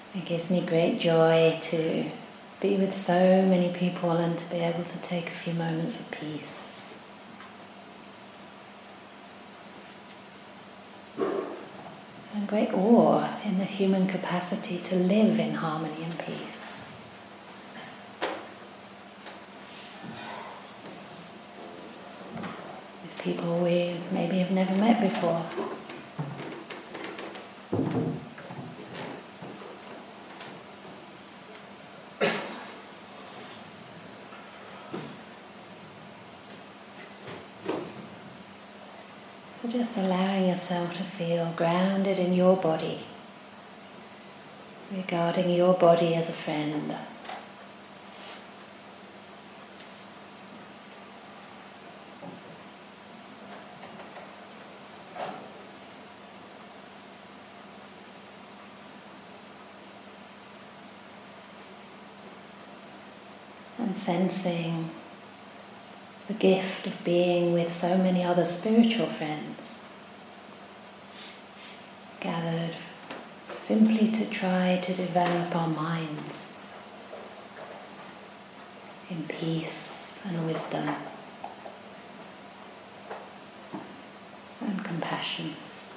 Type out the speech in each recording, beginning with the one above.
It gives me great joy to be with so many people and to be able to take a few moments of peace. And great awe in the human capacity to live in harmony and peace. With people we maybe have never met before. So just allowing yourself to feel grounded in your body, regarding your body as a friend. And sensing the gift of being with so many other spiritual friends, gathered simply to try to develop our minds in peace and wisdom and compassion.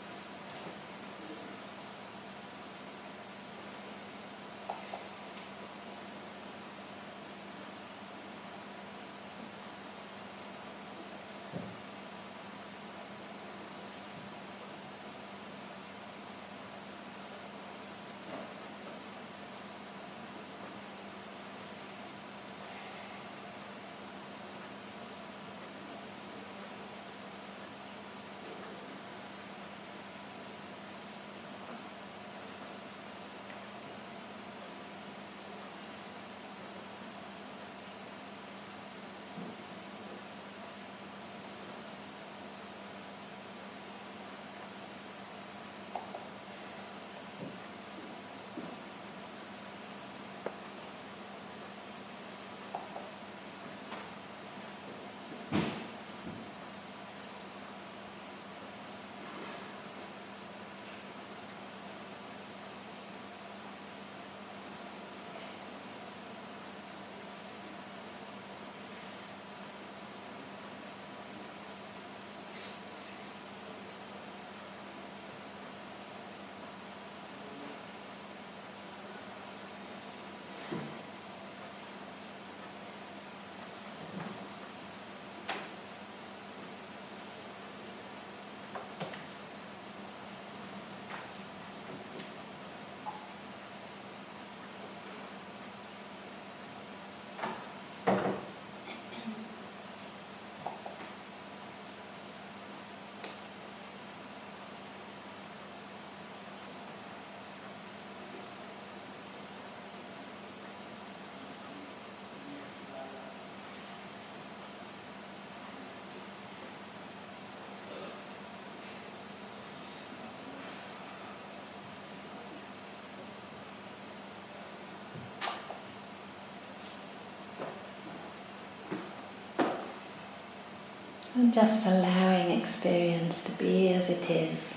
And just allowing experience to be as it is.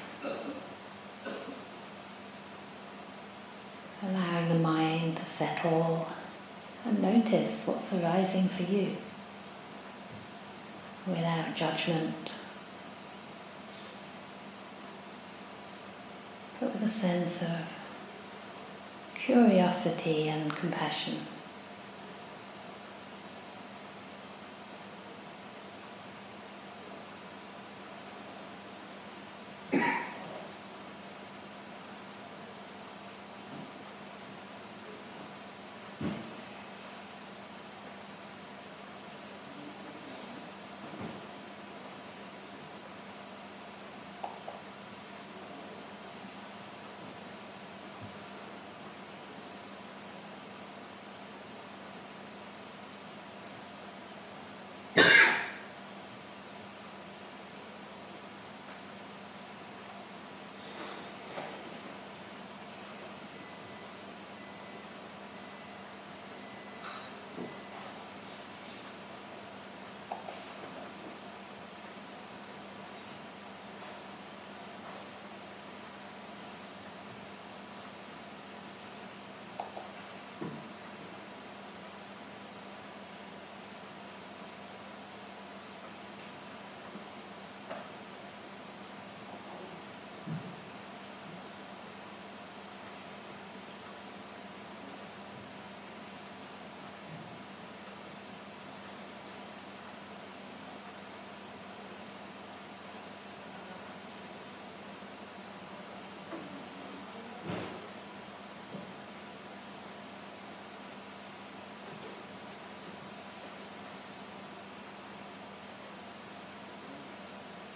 Allowing the mind to settle and notice what's arising for you without judgment, but with a sense of curiosity and compassion.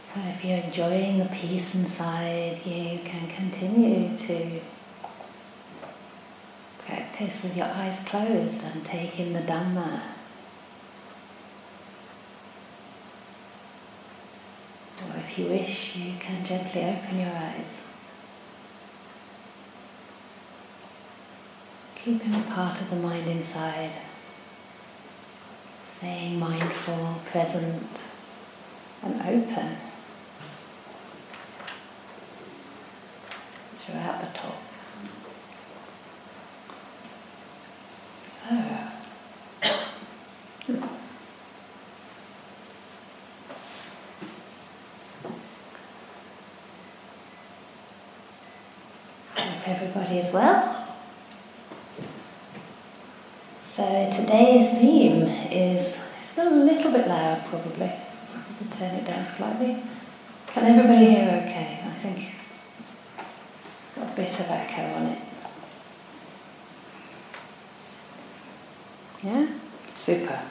So if you're enjoying the peace inside, you can continue to practice with your eyes closed and take in the Dhamma. Or if you wish, you can gently open your eyes. Keeping a part of the mind inside, staying mindful, present, and open throughout the talk. Hope everybody is well. So today's theme is still a little bit loud, probably. I'll turn it down slightly. Can everybody hear okay? I think it's got a bit of echo on it. Yeah? Super.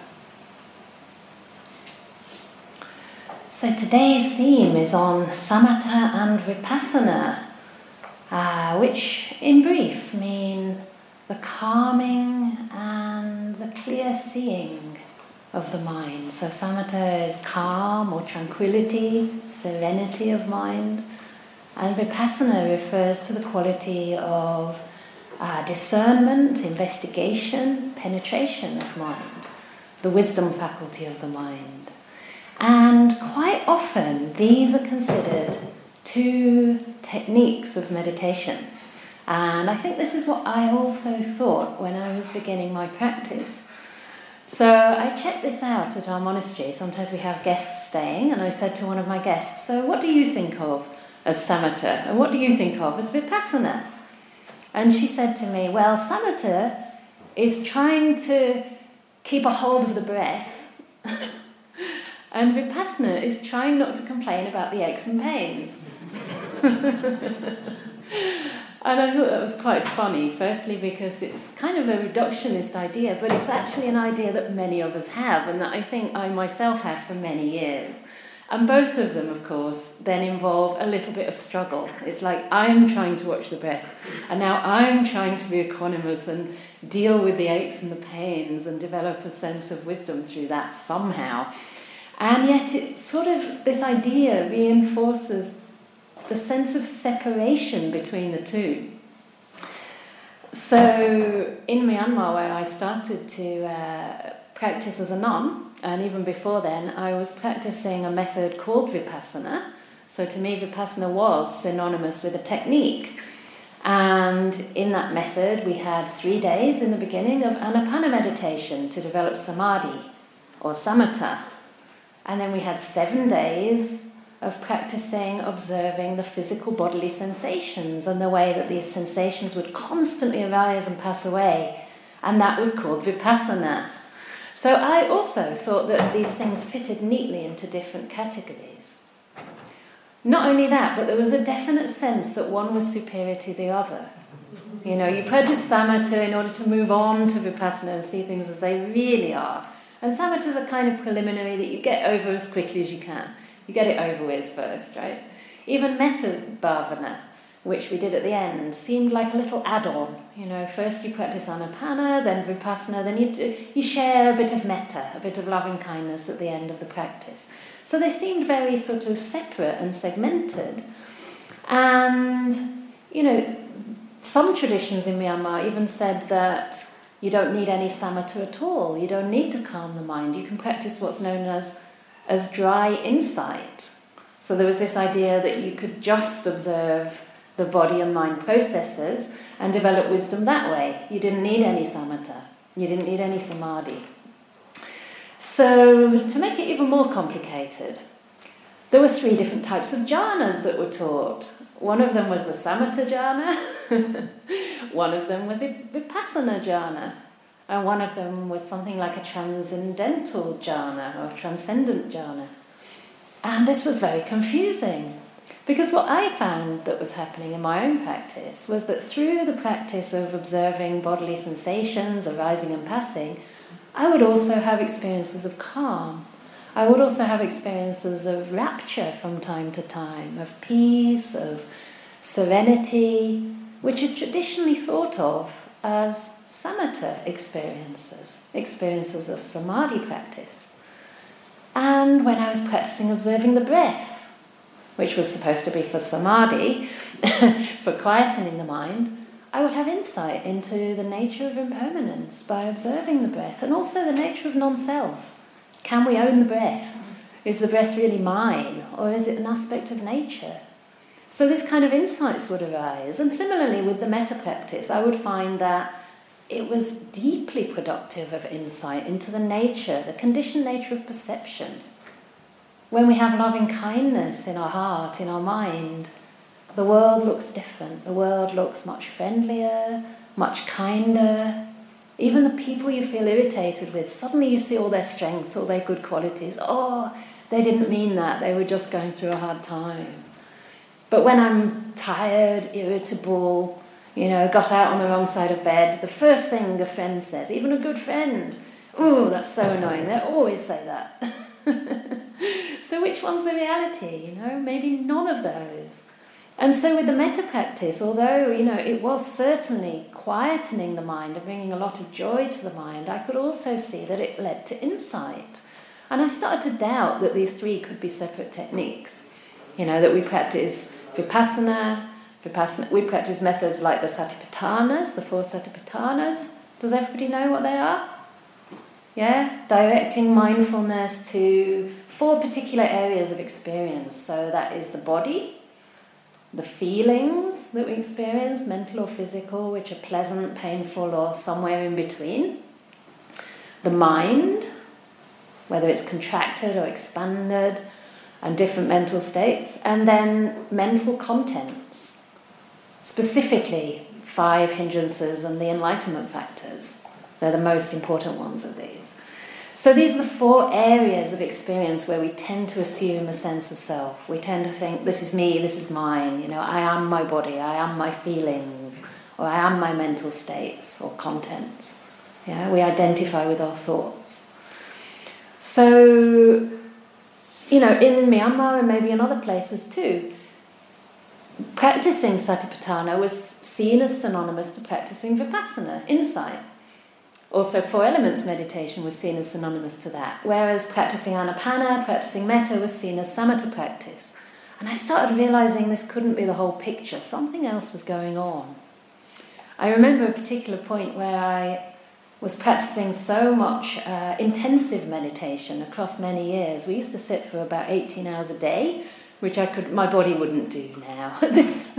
So today's theme is on samatha and vipassana, which in brief mean the calming and the clear seeing of the mind. So samatha is calm or tranquility, serenity of mind, and vipassana refers to the quality of discernment, investigation, penetration of mind, the wisdom faculty of the mind. And quite often these are considered two techniques of meditation. And I think this is what I also thought when I was beginning my practice. So I checked this out at our monastery. Sometimes we have guests staying, and I said to one of my guests, so what do you think of as samatha, and what do you think of as vipassana? And she said to me, well, samatha is trying to keep a hold of the breath, and vipassana is trying not to complain about the aches and pains. And I thought that was quite funny, firstly because it's kind of a reductionist idea, but it's actually an idea that many of us have, and that I think I myself had for many years. And both of them, of course, then involve a little bit of struggle. It's like I'm trying to watch the breath, and now I'm trying to be equanimous and deal with the aches and the pains and develop a sense of wisdom through that somehow. And yet it sort of, this idea reinforces the sense of separation between the two. So in Myanmar, where I started to practice as a nun, and even before then, I was practicing a method called vipassana. So to me, vipassana was synonymous with a technique. And in that method, we had 3 days in the beginning of anapana meditation to develop samadhi, or samatha. And then we had 7 days of practicing observing the physical bodily sensations and the way that these sensations would constantly arise and pass away. And that was called vipassana. So I also thought that these things fitted neatly into different categories. Not only that, but there was a definite sense that one was superior to the other. You know, you practice samatha in order to move on to vipassana and see things as they really are. And samatha is a kind of preliminary that you get over as quickly as you can. You get it over with first, right? Even metta bhavana, which we did at the end, seemed like a little add-on. You know, first you practice anapana, then vipassana, then you share a bit of metta, a bit of loving kindness at the end of the practice. So they seemed very sort of separate and segmented. And, you know, some traditions in Myanmar even said that you don't need any samatha at all. You don't need to calm the mind. You can practice what's known as dry insight. So there was this idea that you could just observe the body and mind processes and develop wisdom that way. You didn't need any samatha. You didn't need any samadhi. So to make it even more complicated, there were 3 different types of jhanas that were taught. One of them was the samatha jhana, one of them was a vipassana jhana, and one of them was something like a transcendental jhana or transcendent jhana. And this was very confusing, because what I found that was happening in my own practice was that through the practice of observing bodily sensations arising and passing, I would also have experiences of calm. I would also have experiences of rapture from time to time, of peace, of serenity, which are traditionally thought of as samatha experiences of samadhi practice. And when I was practicing observing the breath, which was supposed to be for samadhi, for quietening the mind, I would have insight into the nature of impermanence by observing the breath, and also the nature of non-self. Can we own the breath? Is the breath really mine, or is it an aspect of nature? So this kind of insights would arise. And similarly with the metta practice, I would find that it was deeply productive of insight into the nature, the conditioned nature of perception. When we have loving kindness in our heart, in our mind, the world looks different. The world looks much friendlier, much kinder. Even the people you feel irritated with, suddenly you see all their strengths, all their good qualities. Oh, they didn't mean that. They were just going through a hard time. But when I'm tired, irritable, got out on the wrong side of bed, the first thing a friend says, even a good friend, "Ooh, that's so annoying." They always say that. So which one's the reality? Maybe none of those. And so with the metta practice, although, it was certainly quietening the mind and bringing a lot of joy to the mind, I could also see that it led to insight. And I started to doubt that these three could be separate techniques. That we practice vipassana, we practice methods like the satipatthanas, the 4 satipatthanas. Does everybody know what they are? Yeah? Directing mindfulness to 4 particular areas of experience. So that is the body, the feelings that we experience, mental or physical, which are pleasant, painful, or somewhere in between. The mind, whether it's contracted or expanded, and different mental states. And then mental contents, specifically 5 hindrances and the enlightenment factors. They're the most important ones of these. So these are the 4 areas of experience where we tend to assume a sense of self. We tend to think, this is me, this is mine, I am my body, I am my feelings, or I am my mental states or contents. Yeah, we identify with our thoughts. So, in Myanmar and maybe in other places too, practicing Satipatthana was seen as synonymous to practicing Vipassana, insight. Also, 4 elements meditation was seen as synonymous to that, whereas practicing Anapana, practicing Metta was seen as Samatha practice. And I started realizing this couldn't be the whole picture. Something else was going on. I remember a particular point where I was practicing so much intensive meditation across many years. We used to sit for about 18 hours a day, which my body wouldn't do now at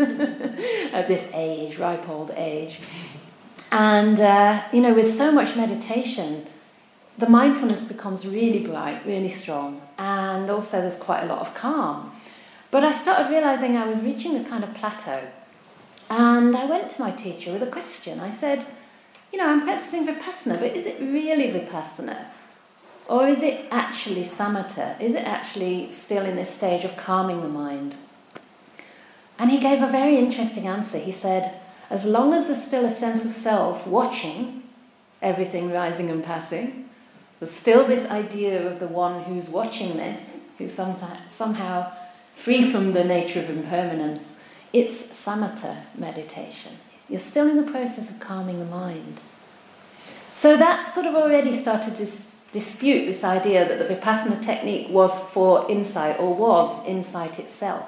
this age, ripe old age. And, with so much meditation, the mindfulness becomes really bright, really strong, and also there's quite a lot of calm. But I started realizing I was reaching a kind of plateau. And I went to my teacher with a question. I said, I'm practicing Vipassana, but is it really Vipassana? Or is it actually Samatha? Is it actually still in this stage of calming the mind? And he gave a very interesting answer. He said, as long as there's still a sense of self watching everything rising and passing, there's still this idea of the one who's watching this, who's somehow free from the nature of impermanence, it's samatha meditation. You're still in the process of calming the mind. So that sort of already started to dispute this idea that the Vipassana technique was for insight, or was insight itself.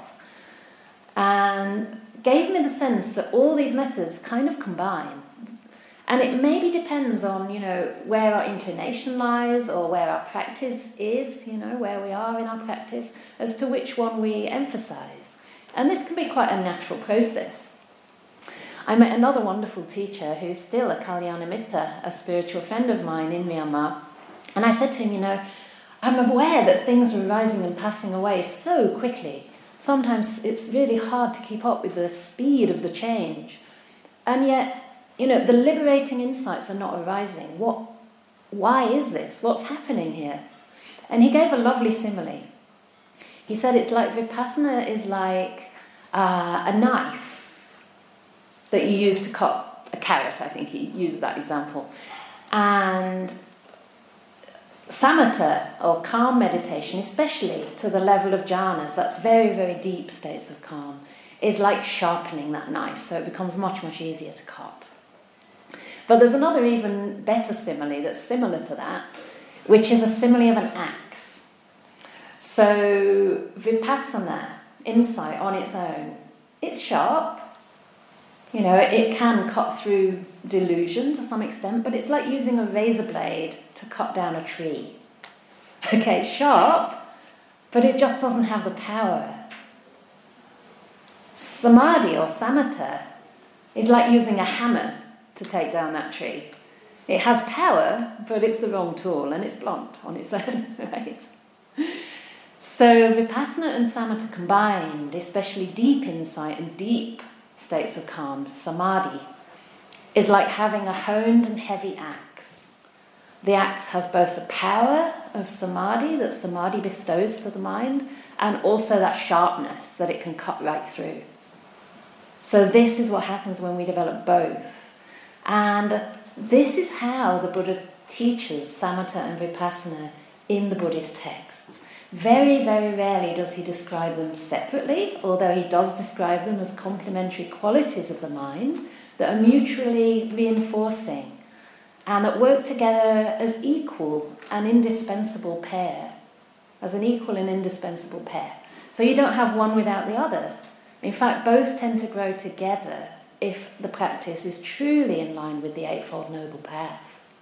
And gave me the sense that all these methods kind of combine. And it maybe depends on, where our inclination lies or where our practice is, where we are in our practice, as to which one we emphasize. And this can be quite a natural process. I met another wonderful teacher who's still a Kalyanamitta, a spiritual friend of mine in Myanmar. And I said to him, I'm aware that things are rising and passing away so quickly. Sometimes it's really hard to keep up with the speed of the change. And yet, the liberating insights are not arising. Why is this? What's happening here? And he gave a lovely simile. He said it's like Vipassana is like a knife that you use to cut a carrot. I think he used that example. And Samatha, or calm meditation, especially to the level of jhanas, that's very, very deep states of calm, is like sharpening that knife, so it becomes much, much easier to cut. But there's another even better simile that's similar to that, which is a simile of an axe. So vipassana, insight on its own, it's sharp. It can cut through delusion to some extent, but it's like using a razor blade to cut down a tree. Okay, it's sharp, but it just doesn't have the power. Samadhi or samatha is like using a hammer to take down that tree. It has power, but it's the wrong tool, and it's blunt on its own, right? So vipassana and samatha combined, especially deep insight and deep states of calm, samadhi, is like having a honed and heavy axe. The axe has both the power of samadhi that samadhi bestows to the mind, and also that sharpness that it can cut right through. So this is what happens when we develop both. And this is how the Buddha teaches samatha and vipassana in the Buddhist texts. Very, very rarely does he describe them separately, although he does describe them as complementary qualities of the mind that are mutually reinforcing and that work together as equal and indispensable pair. As an equal and indispensable pair. So you don't have one without the other. In fact, both tend to grow together if the practice is truly in line with the Eightfold Noble Path.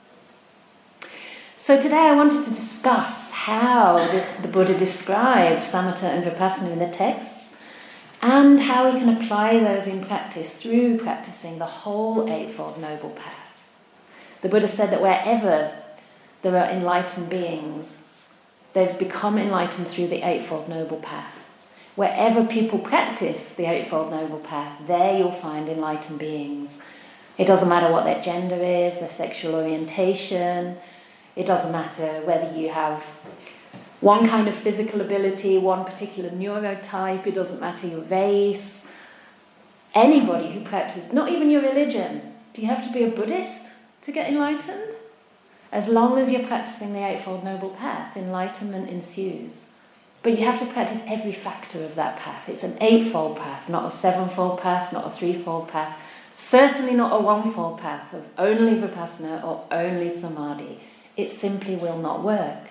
So today I wanted to discuss how the Buddha described samatha and vipassana in the texts and how we can apply those in practice through practicing the whole Eightfold Noble Path. The Buddha said that wherever there are enlightened beings, they've become enlightened through the Eightfold Noble Path. Wherever people practice the Eightfold Noble Path, there you'll find enlightened beings. It doesn't matter what their gender is, their sexual orientation. It doesn't matter whether you have one kind of physical ability, one particular neurotype. It doesn't matter your race. Anybody who practices, not even your religion. Do you have to be a Buddhist to get enlightened? As long as you're practicing the Eightfold Noble Path, enlightenment ensues. But you have to practice every factor of that path. It's an eightfold path, not a sevenfold path, not a threefold path. Certainly not a one-fold path of only vipassana or only samadhi. It simply will not work.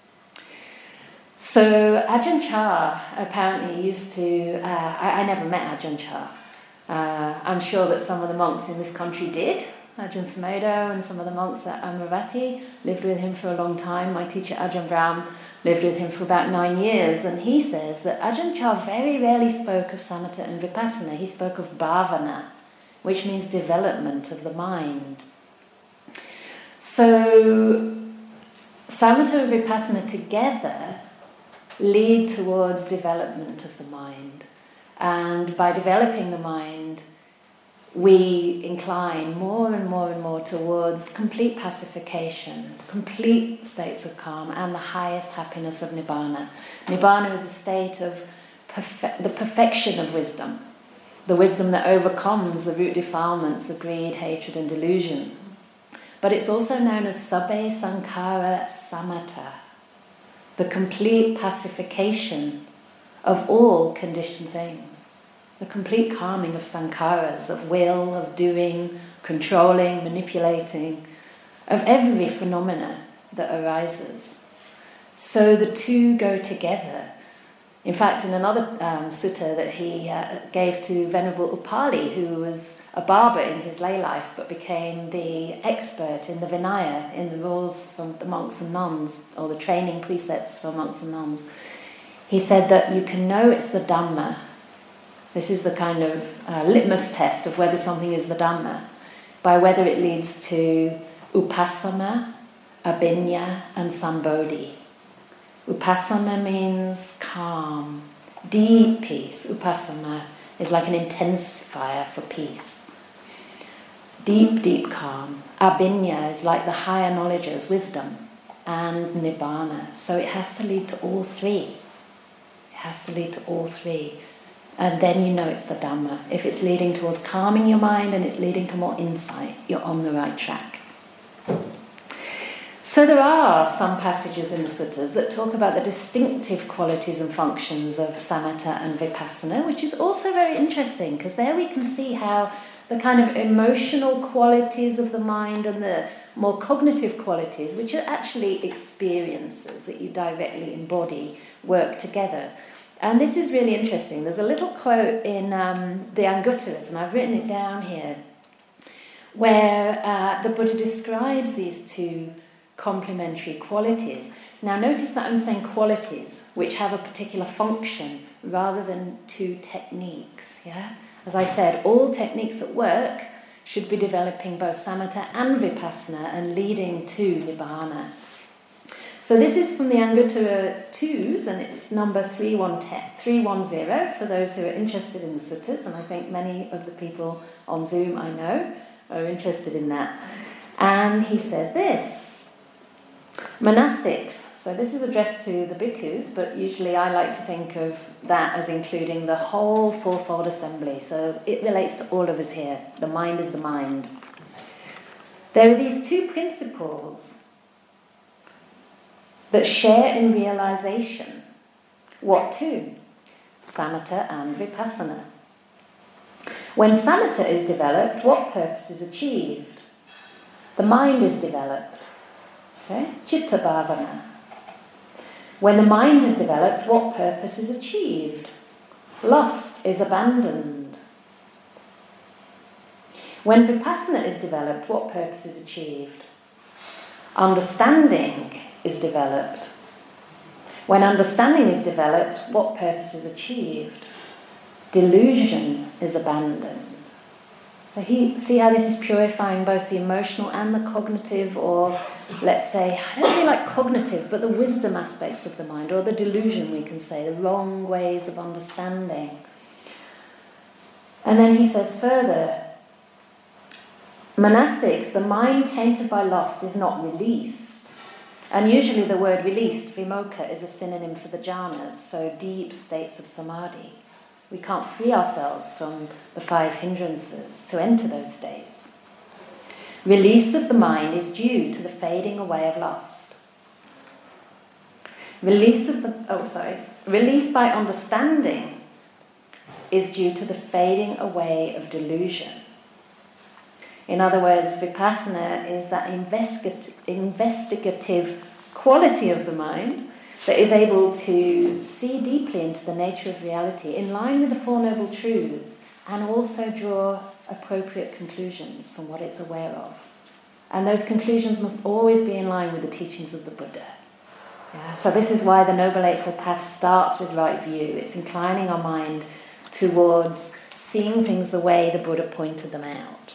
So Ajahn Chah apparently used to... I never met Ajahn Chah. I'm sure that some of the monks in this country did. Ajahn Sumedho and some of the monks at Amaravati lived with him for a long time. My teacher Ajahn Brahm lived with him for about 9 years, and he says that Ajahn Chah very rarely spoke of samatha and vipassana. He spoke of bhavana, which means development of the mind. So samatha and vipassana together lead towards development of the mind. And by developing the mind, we incline more and more and more towards complete pacification, complete states of calm, and the highest happiness of Nibbana. Nibbana is a state of the perfection of wisdom, the wisdom that overcomes the root defilements of greed, hatred, and delusion. But it's also known as Sabbe Sankhara Samatha, the complete pacification of all conditioned things. The complete calming of sankharas, of will, of doing, controlling, manipulating, of every phenomena that arises. So the two go together. In fact, in another sutta that he gave to Venerable Upali, who was a barber in his lay life but became the expert in the Vinaya, in the rules from the monks and nuns, or the training precepts for monks and nuns, he said that you can know it's the Dhamma. This is the kind of litmus test of whether something is the Dhamma, by whether it leads to upasama, abhinya, and sambodhi. Upasama means calm, deep peace. Upasama is like an intensifier for peace. Deep, deep calm. Abhinya is like the higher knowledges, wisdom, and nibbana. So it has to lead to all three. It has to lead to all three. And then you know it's the Dhamma. If it's leading towards calming your mind and it's leading to more insight, you're on the right track. So there are some passages in the suttas that talk about the distinctive qualities and functions of samatha and vipassana, which is also very interesting, because there we can see how the kind of emotional qualities of the mind and the more cognitive qualities, which are actually experiences that you directly embody, work together. And this is really interesting. There's a little quote in the Anguttaras, and I've written it down here, where the Buddha describes these two complementary qualities. Now notice that I'm saying qualities which have a particular function rather than two techniques. Yeah, as I said, all techniques that work should be developing both samatha and vipassana and leading to nibbana. So this is from the Anguttara 2s, and it's number 310 for those who are interested in the suttas, and I think many of the people on Zoom I know are interested in that. And he says this: monastics, so this is addressed to the bhikkhus, but usually I like to think of that as including the whole fourfold assembly, so it relates to all of us here. The mind is the mind. There are these two principles that share in realization. What two? Samatha and vipassana. When samatha is developed, what purpose is achieved? The mind is developed. Okay? Chitta bhavana. When the mind is developed, what purpose is achieved? Lust is abandoned. When vipassana is developed, what purpose is achieved? Understanding is developed. When understanding is developed, what purpose is achieved? Delusion is abandoned. So see how this is purifying both the emotional and the cognitive, or let's say, I don't really like cognitive, but the wisdom aspects of the mind, or the delusion, we can say, the wrong ways of understanding. And then he says further, monastics, the mind tainted by lust is not released. And usually the word released, vimokkha, is a synonym for the jhanas, so deep states of samadhi. We can't free ourselves from the 5 hindrances to enter those states. Release of the mind is due to the fading away of lust. Release by understanding is due to the fading away of delusion. In other words, vipassana is that investigative quality of the mind that is able to see deeply into the nature of reality in line with the Four Noble Truths, and also draw appropriate conclusions from what it's aware of. And those conclusions must always be in line with the teachings of the Buddha. Yeah? So this is why the Noble Eightfold Path starts with right view. It's inclining our mind towards seeing things the way the Buddha pointed them out.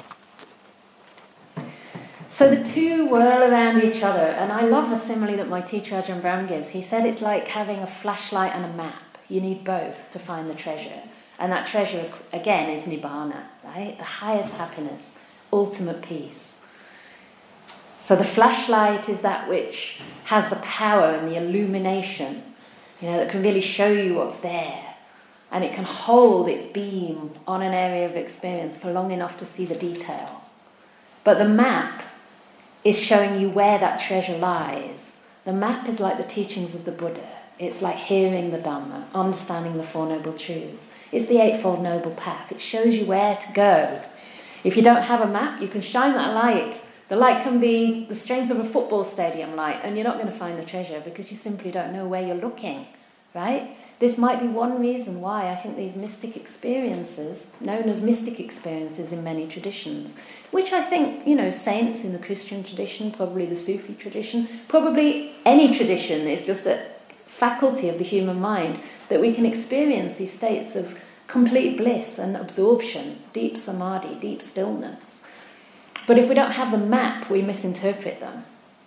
So the two whirl around each other, and I love a simile that my teacher Ajahn Brahm gives. He said it's like having a flashlight and a map. You need both to find the treasure. And that treasure, again, is nibbana, right? The highest happiness, ultimate peace. So the flashlight is that which has the power and the illumination, that can really show you what's there. And it can hold its beam on an area of experience for long enough to see the detail. But the map is showing you where that treasure lies. The map is like the teachings of the Buddha. It's like hearing the Dhamma, understanding the Four Noble Truths. It's the Eightfold Noble Path. It shows you where to go. If you don't have a map, you can shine that light. The light can be the strength of a football stadium light, and you're not going to find the treasure because you simply don't know where you're looking, right? This might be one reason why I think these mystic experiences, known as mystic experiences in many traditions, which I think, saints in the Christian tradition, probably the Sufi tradition, probably any tradition, is just a faculty of the human mind that we can experience these states of complete bliss and absorption, deep samadhi, deep stillness. But if we don't have the map, we misinterpret them.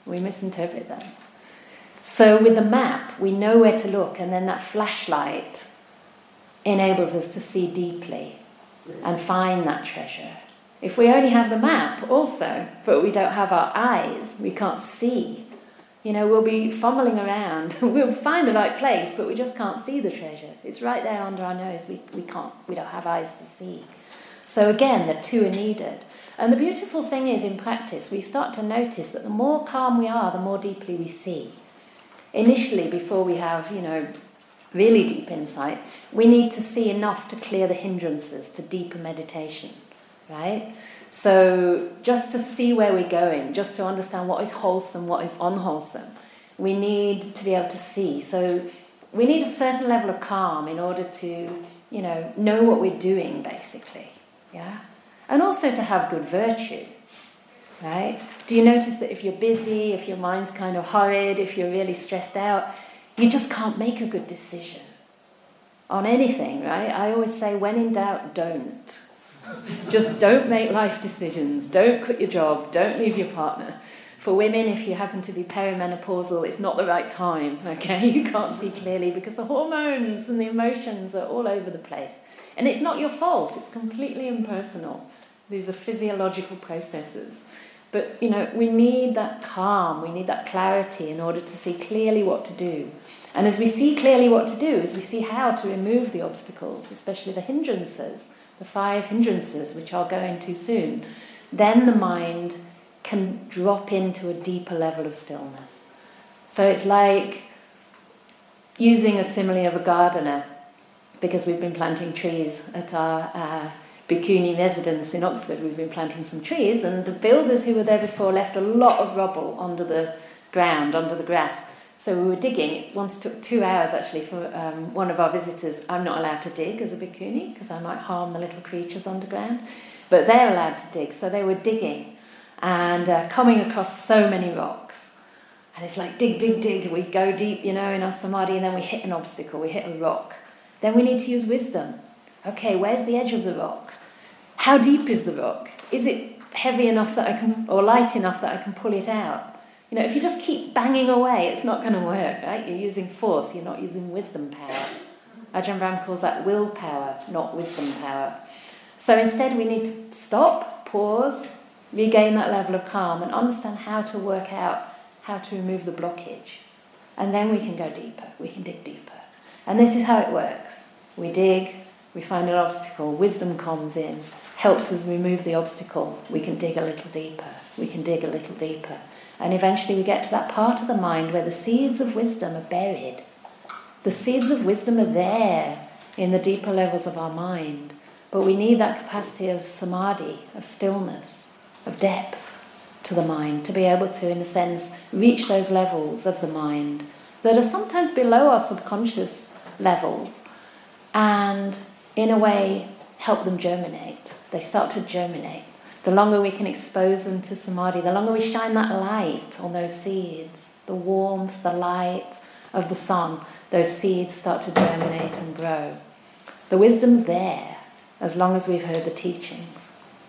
So with the map, we know where to look, and then that flashlight enables us to see deeply and find that treasure. If we only have the map also, but we don't have our eyes, we can't see. We'll be fumbling around. We'll find the right place, but we just can't see the treasure. It's right there under our nose. We don't have eyes to see. So again, the two are needed. And the beautiful thing is, in practice, we start to notice that the more calm we are, the more deeply we see. Initially, before we have, really deep insight, we need to see enough to clear the hindrances to deeper meditation, right? So just to see where we're going, just to understand what is wholesome, what is unwholesome, we need to be able to see. So we need a certain level of calm in order to, know what we're doing, basically, yeah? And also to have good virtue, right? Do you notice that if you're busy, if your mind's kind of hurried, if you're really stressed out, you just can't make a good decision on anything, right? I always say, when in doubt, don't. Just don't make life decisions. Don't quit your job. Don't leave your partner. For women, if you happen to be perimenopausal, it's not the right time, okay? You can't see clearly because the hormones and the emotions are all over the place. And it's not your fault. It's completely impersonal. These are physiological processes. But, we need that calm, we need that clarity in order to see clearly what to do. And as we see clearly what to do, as we see how to remove the obstacles, especially the hindrances, the 5 hindrances, which I'll go into soon, then the mind can drop into a deeper level of stillness. So it's like using a simile of a gardener, because we've been planting trees at our Bhikkhuni residence in Oxford. We've been planting some trees, and the builders who were there before left a lot of rubble under the ground, under the grass. So we were digging. It once took 2 hours, actually, for one of our visitors. I'm not allowed to dig as a bhikkhuni because I might harm the little creatures underground. But they're allowed to dig. So they were digging and coming across so many rocks. And it's like, dig, dig, dig. We go deep, in our samadhi, and then we hit an obstacle. We hit a rock. Then we need to use wisdom. Okay, where's the edge of the rock? How deep is the rock? Is it heavy enough that I can, or light enough that I can pull it out? If you just keep banging away, it's not going to work, right? You're using force, you're not using wisdom power. Ajahn Brahm calls that willpower, not wisdom power. So instead we need to stop, pause, regain that level of calm and understand how to work out how to remove the blockage. And then we can go deeper, we can dig deeper. And this is how it works. We dig, we find an obstacle, wisdom comes in, helps us remove the obstacle. We can dig a little deeper, we can dig a little deeper. And eventually we get to that part of the mind where the seeds of wisdom are buried. The seeds of wisdom are there in the deeper levels of our mind. But we need that capacity of samadhi, of stillness, of depth to the mind to be able to, in a sense, reach those levels of the mind that are sometimes below our subconscious levels and, in a way, help them germinate. They start to germinate. The longer we can expose them to samadhi, the longer we shine that light on those seeds, the warmth, the light of the sun, those seeds start to germinate and grow. The wisdom's there, as long as we've heard the teachings.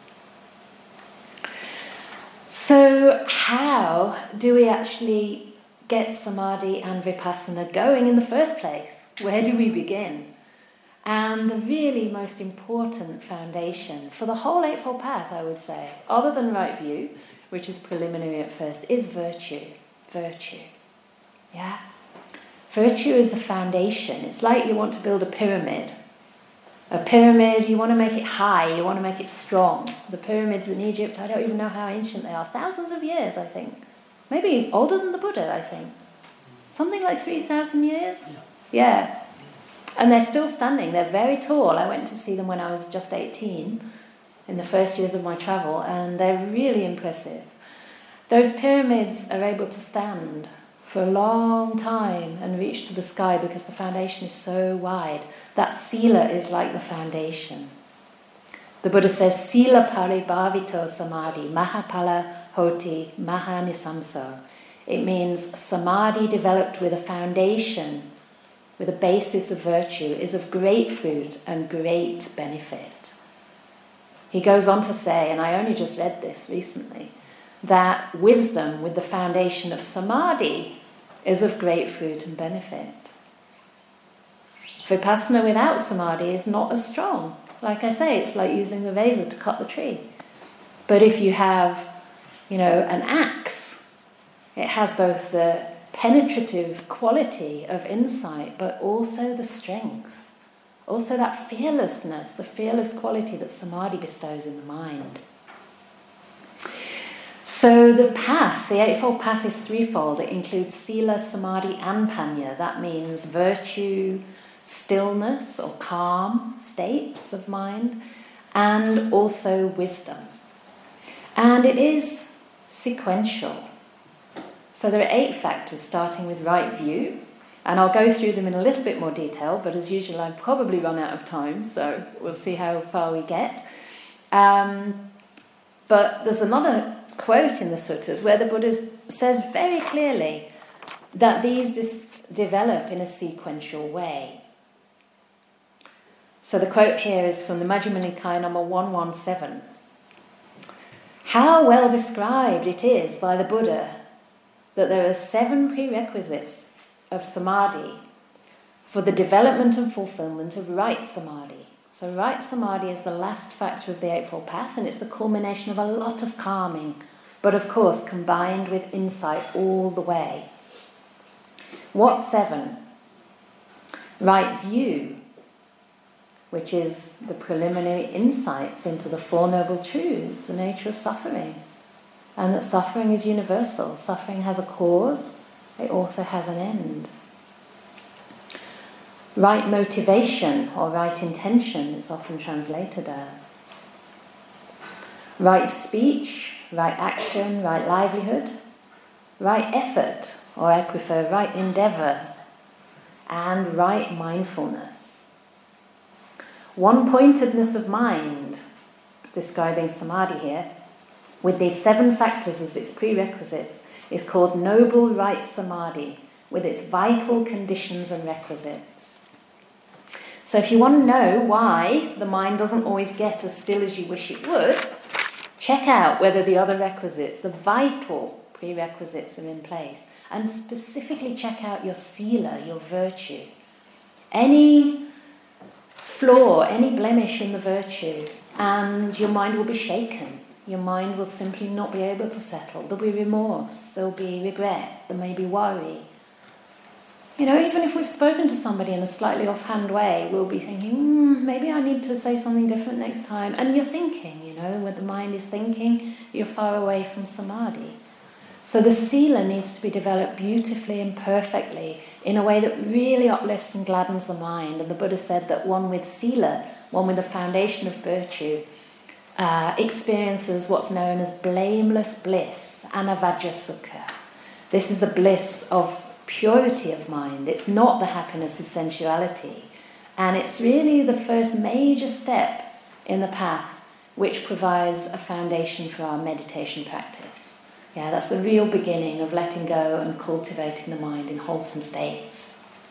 So how do we actually get samadhi and vipassana going in the first place? Where do we begin? And the really most important foundation for the whole Eightfold Path, I would say, other than right view, which is preliminary at first, is virtue. Virtue. Yeah? Virtue is the foundation. It's like you want to build a pyramid. A pyramid, you want to make it high, you want to make it strong. The pyramids in Egypt, I don't even know how ancient they are. Thousands of years, I think. Maybe older than the Buddha, I think. Something like 3,000 years? Yeah. And they're still standing. They're very tall. I went to see them when I was just 18, in the first years of my travel, and they're really impressive. Those pyramids are able to stand for a long time and reach to the sky because the foundation is so wide. That sila is like the foundation. The Buddha says, sila paribhavito samadhi, mahapala hoti mahanisamso. It means samadhi developed with a foundation, with a basis of virtue, is of great fruit and great benefit. He goes on to say, and I only just read this recently, that wisdom with the foundation of samadhi is of great fruit and benefit. Vipassana without samadhi is not as strong. Like I say, it's like using the razor to cut the tree. But if you have, an axe, it has both the penetrative quality of insight, but also the strength. Also that fearlessness, the fearless quality that samadhi bestows in the mind. So the path, the Eightfold Path, is threefold. It includes Sila, Samadhi and Panya. That means virtue, stillness or calm states of mind, and also wisdom. And it is sequential. So there are 8 factors, starting with right view, and I'll go through them in a little bit more detail, but as usual I've probably run out of time, so we'll see how far we get. But there's another quote in the suttas where the Buddha says very clearly that these develop in a sequential way. So the quote here is from the Majjhima Nikaya number 117. How well described it is by the Buddha that there are 7 prerequisites of samadhi for the development and fulfillment of right samadhi. So right samadhi is the last factor of the Eightfold Path, and it's the culmination of a lot of calming, but of course combined with insight all the way. What 7? Right view, which is the preliminary insights into the Four Noble Truths, the nature of suffering, and that suffering is universal. Suffering has a cause, it also has an end. Right motivation or right intention is often translated as. Right speech, right action, right livelihood. Right effort, or I prefer right endeavour, and right mindfulness. One-pointedness of mind, describing samadhi here, with these 7 factors as its prerequisites, is called noble right samadhi, with its vital conditions and requisites. So if you want to know why the mind doesn't always get as still as you wish it would, check out whether the other requisites, the vital prerequisites, are in place. And specifically check out your sila, your virtue. Any flaw, any blemish in the virtue, and your mind will be shaken. Your mind will simply not be able to settle. There'll be remorse, there'll be regret, there may be worry. You know, even if we've spoken to somebody in a slightly offhand way, we'll be thinking, maybe I need to say something different next time. And you're thinking, you know, when the mind is thinking, you're far away from samadhi. So the sila needs to be developed beautifully and perfectly in a way that really uplifts and gladdens the mind. And the Buddha said that one with sila, one with the foundation of virtue, experiences what's known as blameless bliss, anavajja sukha. This is the bliss of purity of mind. It's not the happiness of sensuality. And it's really the first major step in the path which provides a foundation for our meditation practice. Yeah, that's the real beginning of letting go and cultivating the mind in wholesome states.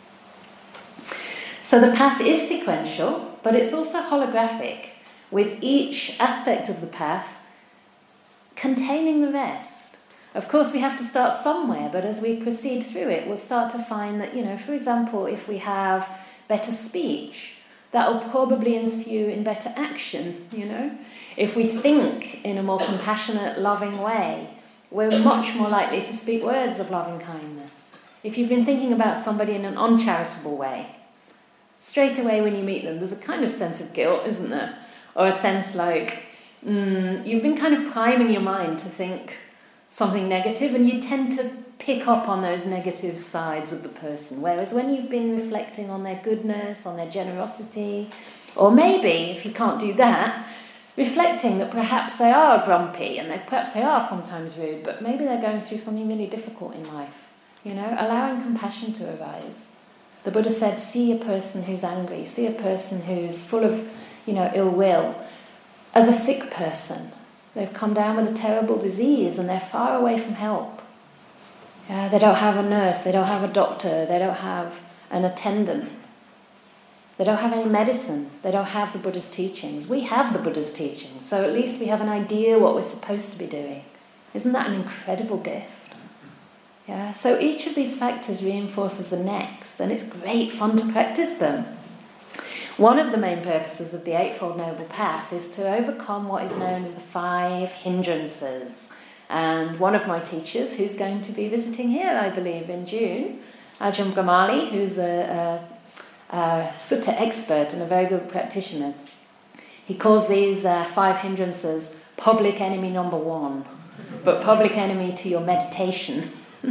So the path is sequential, but it's also holographic, with each aspect of the path containing the rest. Of course, we have to start somewhere, but as we proceed through it, we'll start to find that, you know, for example, if we have better speech, that will probably ensue in better action, you know. If we think in a more compassionate, loving way, we're much more likely to speak words of loving kindness. If you've been thinking about somebody in an uncharitable way, straight away when you meet them, there's a kind of sense of guilt, isn't there? Or a sense like, you've been kind of priming your mind to think something negative, and you tend to pick up on those negative sides of the person. Whereas when you've been reflecting on their goodness, on their generosity, or maybe, if you can't do that, reflecting that perhaps they are grumpy and perhaps they are sometimes rude, but maybe they're going through something really difficult in life, you know, allowing compassion to arise. The Buddha said, see a person who's angry, see a person who's full of, you know, ill will, as a sick person. They've come down with a terrible disease and they're far away from help. They don't have a nurse, they don't have a doctor, they don't have an attendant. They don't have any medicine, they don't have the Buddha's teachings. We have the Buddha's teachings, so at least we have an idea what we're supposed to be doing. Isn't that an incredible gift? Yeah, so each of these factors reinforces the next, and it's great fun to practice them. One of the main purposes of the Eightfold Noble Path is to overcome what is known as the 5 hindrances. And one of my teachers, who's going to be visiting here, I believe, in June, Ajahn Brahmali, who's a sutta expert and a very good practitioner, he calls these 5 hindrances public enemy number 1. but public enemy to your meditation.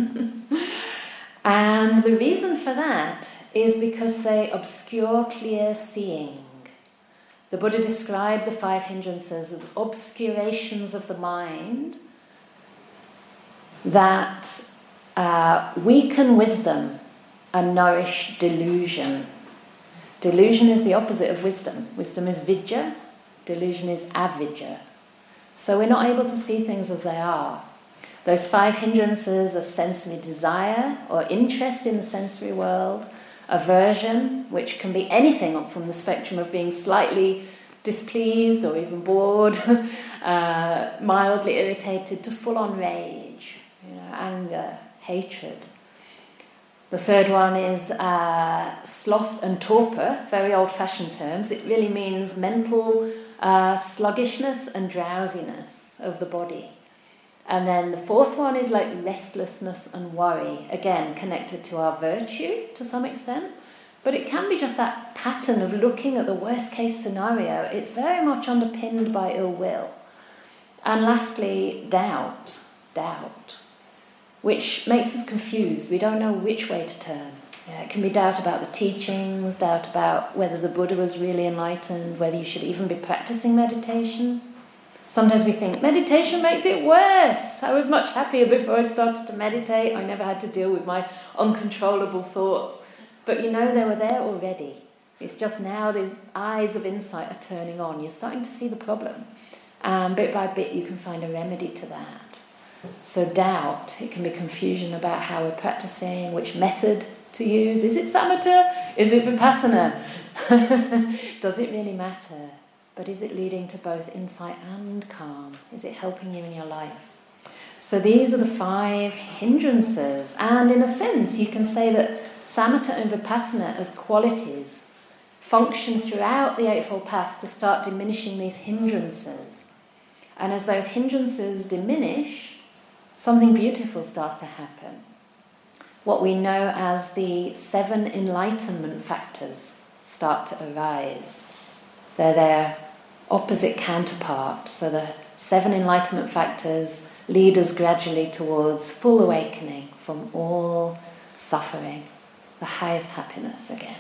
And the reason for that is because they obscure clear seeing. The Buddha described the 5 hindrances as obscurations of the mind that weaken wisdom and nourish delusion. Delusion is the opposite of wisdom. Wisdom is vidya, delusion is avidya. So we're not able to see things as they are. Those 5 hindrances are sensory desire or interest in the sensory world, aversion, which can be anything from the spectrum of being slightly displeased or even bored, mildly irritated, to full-on rage, anger, hatred. The third one is sloth and torpor, very old-fashioned terms. It really means mental sluggishness and drowsiness of the body. And then the fourth one is like restlessness and worry, again connected to our virtue to some extent. But it can be just that pattern of looking at the worst case scenario. It's very much underpinned by ill will. And lastly, doubt, which makes us confused. We don't know which way to turn. It can be doubt about the teachings, doubt about whether the Buddha was really enlightened, whether you should even be practicing meditation. Sometimes we think, meditation makes it worse. I was much happier before I started to meditate. I never had to deal with my uncontrollable thoughts. But they were there already. It's just now the eyes of insight are turning on. You're starting to see the problem. And bit by bit you can find a remedy to that. So doubt, it can be confusion about how we're practicing, which method to use. Is it samatha? Is it vipassana? Does it really matter? But is it leading to both insight and calm? Is it helping you in your life? So these are the 5 hindrances. And in a sense, you can say that samatha and vipassana as qualities function throughout the Eightfold Path to start diminishing these hindrances. And as those hindrances diminish, something beautiful starts to happen. What we know as the 7 enlightenment factors start to arise. They're their opposite counterpart. So the 7 enlightenment factors lead us gradually towards full awakening from all suffering, the highest happiness again.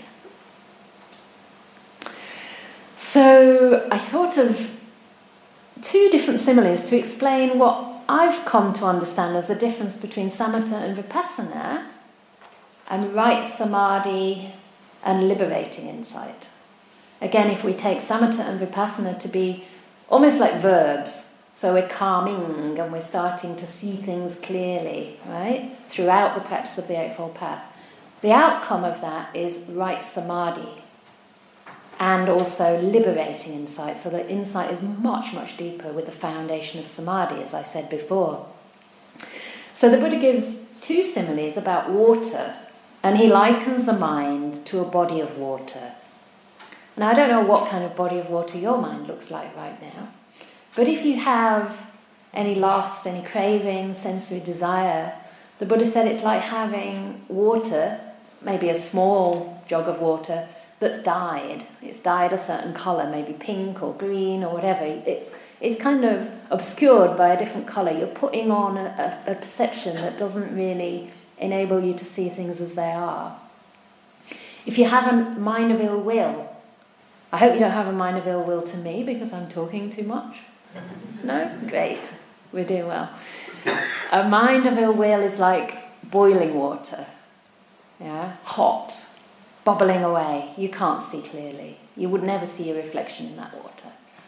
So I thought of 2 different similes to explain what I've come to understand as the difference between samatha and vipassana and right samadhi and liberating insight. Again, if we take samatha and vipassana to be almost like verbs, so we're calming and we're starting to see things clearly, right, throughout the practice of the Eightfold Path. The outcome of that is right samadhi and also liberating insight, so that insight is much, much deeper with the foundation of samadhi, as I said before. So the Buddha gives 2 similes about water, and he likens the mind to a body of water. Now, I don't know what kind of body of water your mind looks like right now, but if you have any lust, any craving, sensory desire, the Buddha said it's like having water, maybe a small jug of water, that's dyed. It's dyed a certain colour, maybe pink or green or whatever. It's kind of obscured by a different colour. You're putting on a perception that doesn't really enable you to see things as they are. If you have a mind of ill will, I hope you don't have a mind of ill will to me because I'm talking too much. No? Great. We're doing well. A mind of ill will is like boiling water. Yeah? Hot. Bubbling away. You can't see clearly. You would never see a reflection in that water.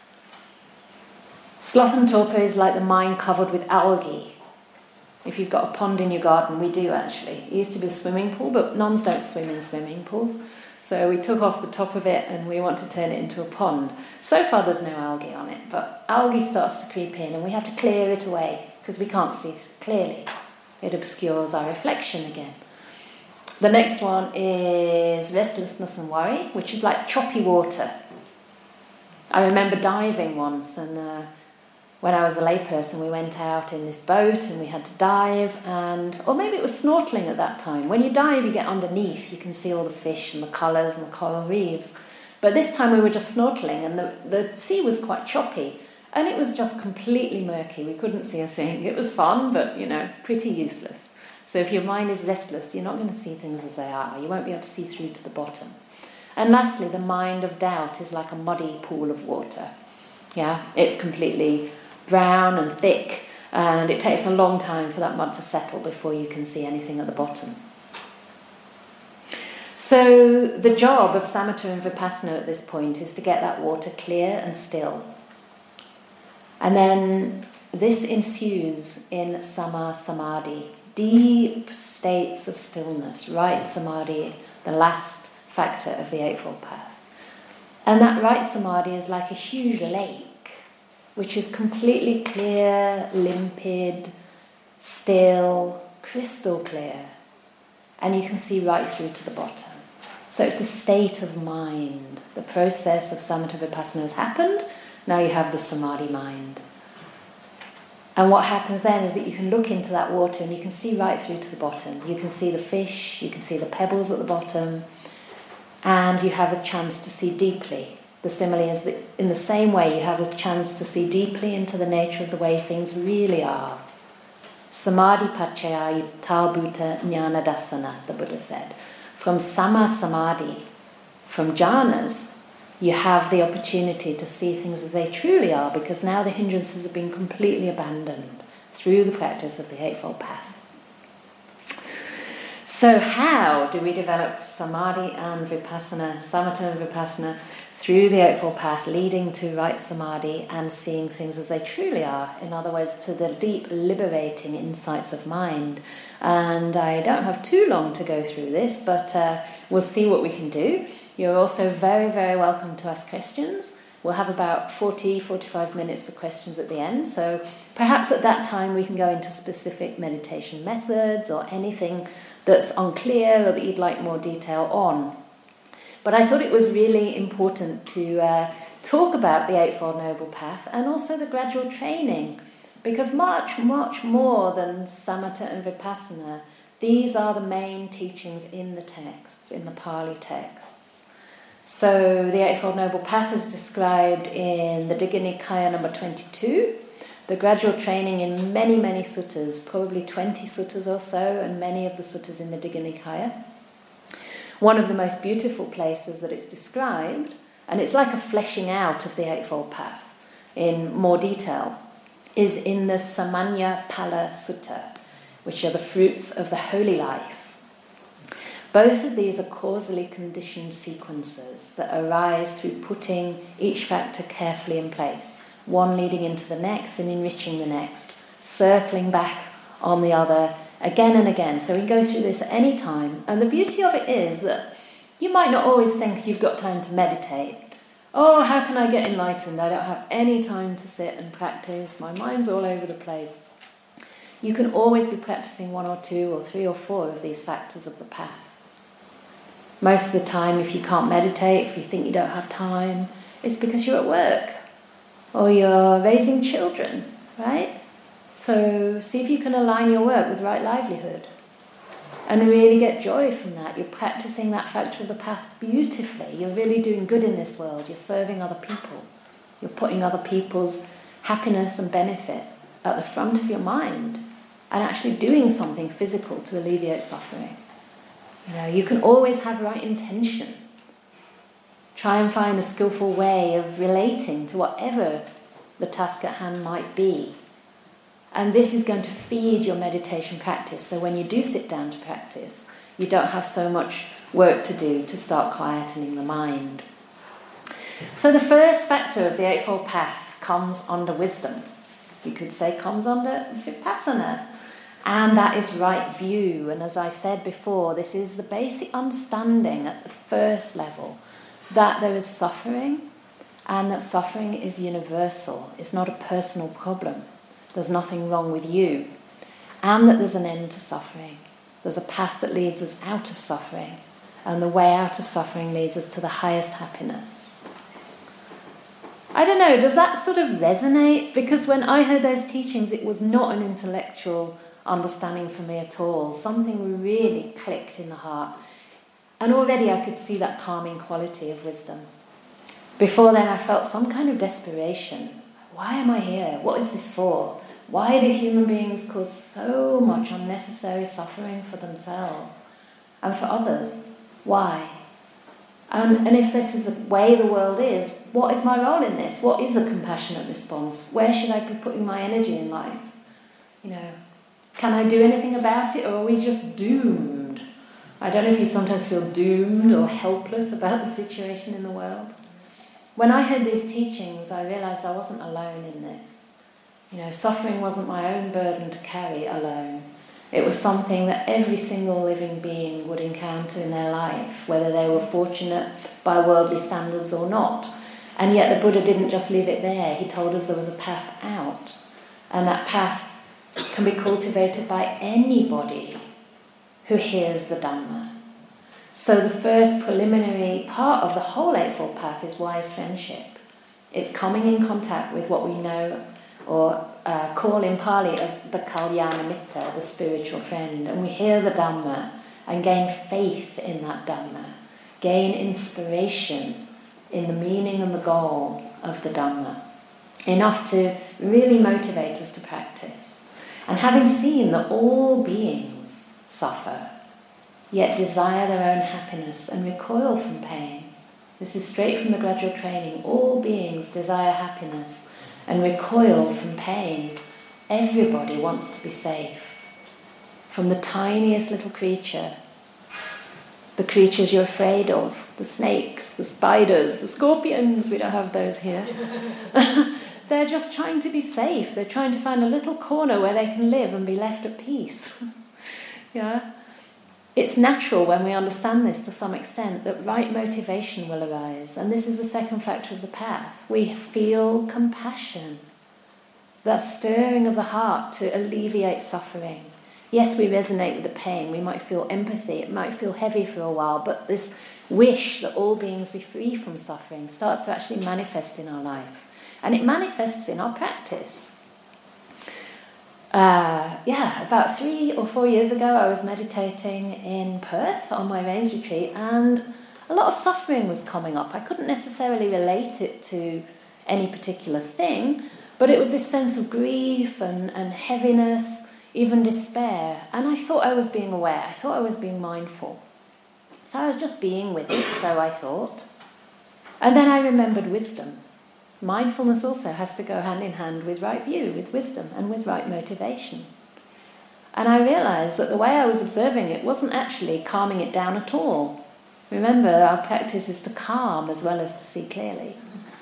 Sloth and torpor is like the mind covered with algae. If you've got a pond in your garden, we do actually. It used to be a swimming pool, but nuns don't swim in swimming pools. So we took off the top of it and we want to turn it into a pond. So far there's no algae on it, but algae starts to creep in and we have to clear it away because we can't see clearly. It obscures our reflection again. The next one is restlessness and worry, which is like choppy water. I remember diving once, and when I was a layperson, we went out in this boat and we had to dive, or maybe it was snorkeling at that time. When you dive, you get underneath, you can see all the fish and the colours and the coral reefs. But this time we were just snorkeling, and the sea was quite choppy, And it was just completely murky. We couldn't see a thing. It was fun, but, pretty useless. So if your mind is restless, you're not going to see things as they are. You won't be able to see through to the bottom. And lastly, the mind of doubt is like a muddy pool of water. Yeah, it's completely brown and thick, and it takes a long time for that mud to settle before you can see anything at the bottom. So the job of samatha and vipassana at this point is to get that water clear and still. And then this ensues in samma samadhi, deep states of stillness, right samadhi, the last factor of the Eightfold Path. And that right samadhi is like a huge lake, which is completely clear, limpid, still, crystal clear. And you can see right through to the bottom. So it's the state of mind. The process of samatha vipassana has happened. Now you have the samadhi mind. And what happens then is that you can look into that water and you can see right through to the bottom. You can see the fish, you can see the pebbles at the bottom, and you have a chance to see deeply. The simile is that in the same way you have a chance to see deeply into the nature of the way things really are. Samadhi pacchaya yutta bhuta jnana dassana, the Buddha said. From samma samadhi, from jhanas, you have the opportunity to see things as they truly are, because now the hindrances have been completely abandoned through the practice of the Eightfold Path. So how do we develop samadhi and vipassana, samatha and vipassana, through the Eightfold Path, leading to right samadhi and seeing things as they truly are? In other words, to the deep liberating insights of mind. And I don't have too long to go through this, but we'll see what we can do. You're also very, very welcome to ask questions. We'll have about 45 minutes for questions at the end. So perhaps at that time we can go into specific meditation methods or anything that's unclear or that you'd like more detail on. But I thought it was really important to talk about the Eightfold Noble Path and also the gradual training, because much, much more than samatha and vipassana, these are the main teachings in the texts, in the Pali texts. So the Eightfold Noble Path is described in the Digha Nikaya number 22, the gradual training in many, many suttas, probably 20 suttas or so, and many of the suttas in the Digha Nikaya. One of the most beautiful places that it's described, and it's like a fleshing out of the Eightfold Path in more detail, is in the Samanya Pala Sutta, which are the fruits of the holy life. Both of these are causally conditioned sequences that arise through putting each factor carefully in place, one leading into the next and enriching the next, circling back on the other again and again. So we go through this at any time. And the beauty of it is that you might not always think you've got time to meditate. Oh, how can I get enlightened? I don't have any time to sit and practice. My mind's all over the place. You can always be practicing 1 or 2 or 3 or 4 of these factors of the path. Most of the time, if you can't meditate, if you think you don't have time, it's because you're at work or you're raising children, right? So see if you can align your work with right livelihood and really get joy from that. You're practicing that factor of the path beautifully. You're really doing good in this world. You're serving other people. You're putting other people's happiness and benefit at the front of your mind and actually doing something physical to alleviate suffering. You can always have right intention. Try and find a skillful way of relating to whatever the task at hand might be. And this is going to feed your meditation practice. So when you do sit down to practice, you don't have so much work to do to start quietening the mind. So the first factor of the Eightfold Path comes under wisdom. You could say comes under vipassana. And that is right view. And as I said before, this is the basic understanding at the first level that there is suffering and that suffering is universal. It's not a personal problem. There's nothing wrong with you. And that there's an end to suffering. There's a path that leads us out of suffering. And the way out of suffering leads us to the highest happiness. I don't know, does that sort of resonate? Because when I heard those teachings, it was not an intellectual understanding for me at all. Something really clicked in the heart. And already I could see that calming quality of wisdom. Before then I felt some kind of desperation. Why am I here? What is this for? Why do human beings cause so much unnecessary suffering for themselves and for others? Why? And if this is the way the world is, what is my role in this? What is a compassionate response? Where should I be putting my energy in life? Can I do anything about it, or are we just doomed? I don't know if you sometimes feel doomed or helpless about the situation in the world. When I heard these teachings, I realised I wasn't alone in this. Suffering wasn't my own burden to carry alone. It was something that every single living being would encounter in their life, whether they were fortunate by worldly standards or not. And yet the Buddha didn't just leave it there. He told us there was a path out. And that path can be cultivated by anybody who hears the Dhamma. So the first preliminary part of the whole Eightfold Path is wise friendship. It's coming in contact with what we know or call in Pali as the Kalyana Mitta, the spiritual friend. And we hear the Dhamma and gain faith in that Dhamma, gain inspiration in the meaning and the goal of the Dhamma, enough to really motivate us to practice. And having seen that all beings suffer, yet desire their own happiness and recoil from pain. This is straight from the gradual training. All beings desire happiness and recoil from pain. Everybody wants to be safe. From the tiniest little creature, the creatures you're afraid of, the snakes, the spiders, the scorpions, we don't have those here. They're just trying to be safe. They're trying to find a little corner where they can live and be left at peace. Yeah? It's natural when we understand this to some extent that right motivation will arise. And this is the second factor of the path. We feel compassion, that stirring of the heart to alleviate suffering. Yes, we resonate with the pain. We might feel empathy. It might feel heavy for a while. But this wish that all beings be free from suffering starts to actually manifest in our life. And it manifests in our practice. About 3 or 4 years ago, I was meditating in Perth on my rains retreat, and a lot of suffering was coming up. I couldn't necessarily relate it to any particular thing, but it was this sense of grief and heaviness, even despair. And I thought I was being aware. I thought I was being mindful. So I was just being with it, so I thought. And then I remembered wisdom. Mindfulness also has to go hand in hand with right view, with wisdom, and with right motivation. And I realised that the way I was observing it wasn't actually calming it down at all. Remember, our practice is to calm as well as to see clearly.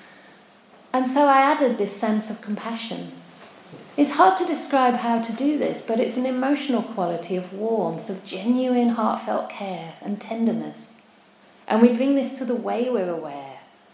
And so I added this sense of compassion. It's hard to describe how to do this, but it's an emotional quality of warmth, of genuine heartfelt care and tenderness. And we bring this to the way we're aware.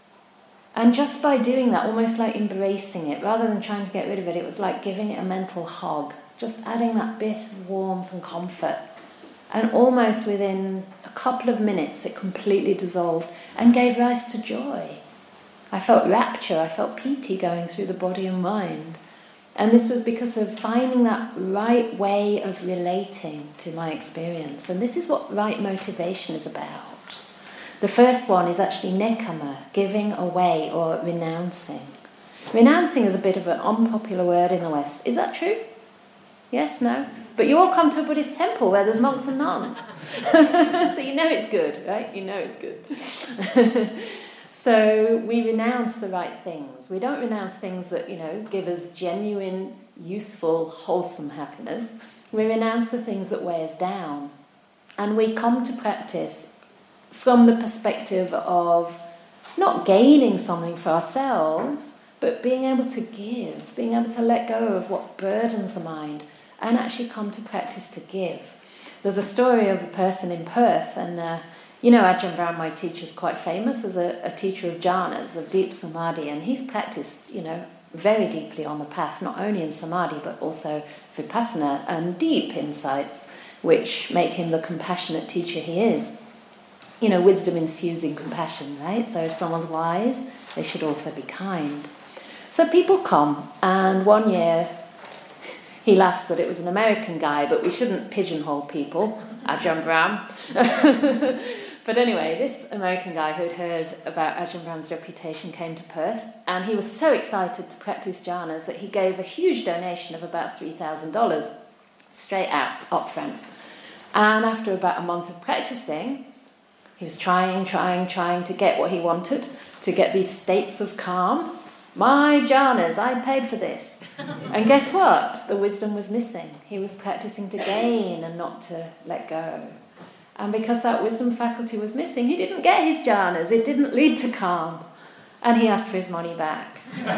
And just by doing that, almost like embracing it, rather than trying to get rid of it, it was like giving it a mental hug, just adding that bit of warmth and comfort. And almost within a couple of minutes, it completely dissolved and gave rise to joy. I felt rapture, I felt piti going through the body and mind. And this was because of finding that right way of relating to my experience. And this is what right motivation is about. The first one is actually nekama, giving away or renouncing. Renouncing is a bit of an unpopular word in the West. Is that true? Yes, no? But you all come to a Buddhist temple where there's monks and nuns. So you know it's good, right? You know it's good. So we renounce the right things. We don't renounce things that, give us genuine, useful, wholesome happiness. We renounce the things that weigh us down. And we come to practice from the perspective of not gaining something for ourselves, but being able to give, being able to let go of what burdens the mind and actually come to practice to give. There's a story of a person in Perth, and Ajahn Brahm, my teacher, is quite famous as a teacher of jhanas, of deep samadhi, and he's practiced, very deeply on the path, not only in samadhi, but also vipassana and deep insights, which make him the compassionate teacher he is. Wisdom ensues in compassion, right? So if someone's wise, they should also be kind. So people come, and one year he laughs that it was an American guy, but we shouldn't pigeonhole people, Ajahn Brahm. But anyway, this American guy who had heard about Ajahn Brahm's reputation came to Perth, and he was so excited to practice jhanas that he gave a huge donation of about $3,000 straight out, up front. And after about a month of practicing, he was trying to get what he wanted, to get these states of calm. My jhanas, I paid for this. And guess what? The wisdom was missing. He was practicing to gain and not to let go. And because that wisdom faculty was missing, he didn't get his jhanas. It didn't lead to calm. And he asked for his money back.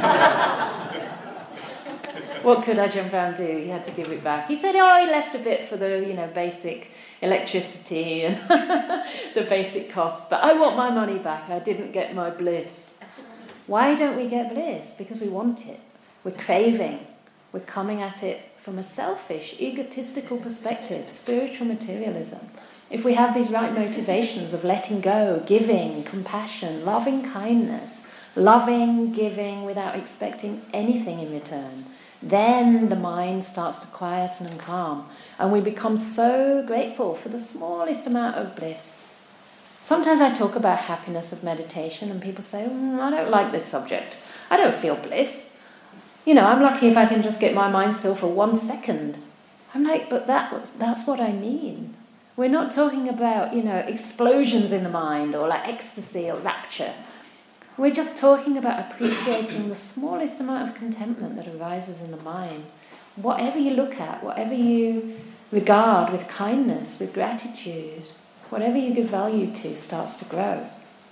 What could Ajahn Brahm do? He had to give it back. He said, he left a bit for the, basic electricity and the basic costs, but I want my money back. I didn't get my bliss. Why don't we get bliss? Because we want it. We're craving. We're coming at it from a selfish, egotistical perspective, spiritual materialism. If we have these right motivations of letting go, giving, compassion, loving kindness, loving, giving without expecting anything in return, then the mind starts to quieten and calm, and we become so grateful for the smallest amount of bliss. Sometimes I talk about happiness of meditation and people say, I don't like this subject. I don't feel bliss. I'm lucky if I can just get my mind still for 1 second. I'm like, but that's what I mean. We're not talking about, explosions in the mind or like ecstasy or rapture. We're just talking about appreciating the smallest amount of contentment that arises in the mind. Whatever you look at, whatever you regard with kindness, with gratitude, whatever you give value to starts to grow.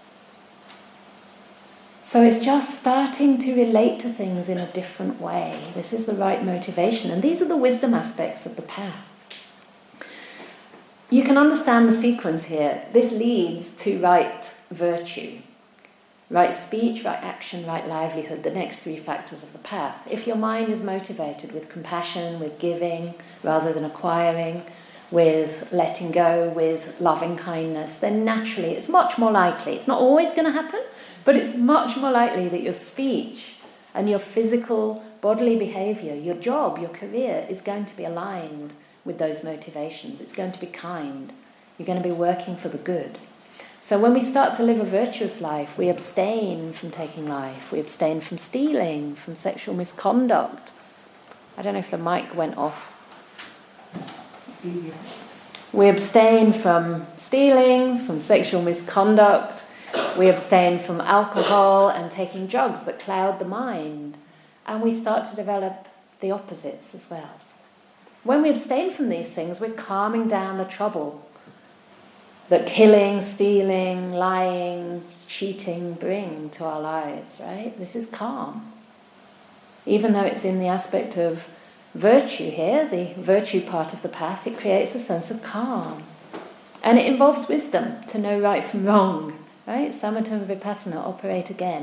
So it's just starting to relate to things in a different way. This is the right motivation. And these are the wisdom aspects of the path. You can understand the sequence here. This leads to right virtue. Right speech, right action, right livelihood, the next 3 factors of the path. If your mind is motivated with compassion, with giving, rather than acquiring, with letting go, with loving kindness, then naturally it's much more likely. It's not always going to happen, but it's much more likely that your speech and your physical, bodily behavior, your job, your career is going to be aligned with those motivations. It's going to be kind. You're going to be working for the good. So when we start to live a virtuous life, we abstain from taking life. We abstain from stealing, from sexual misconduct. I don't know if the mic went off. We abstain from stealing, from sexual misconduct. We abstain from alcohol and taking drugs that cloud the mind. And we start to develop the opposites as well. When we abstain from these things, we're calming down the trouble that killing, stealing, lying, cheating bring to our lives, right? This is calm. Even though it's in the aspect of virtue here, the virtue part of the path, it creates a sense of calm. And it involves wisdom to know right from wrong, right? Samatha and Vipassana operate again.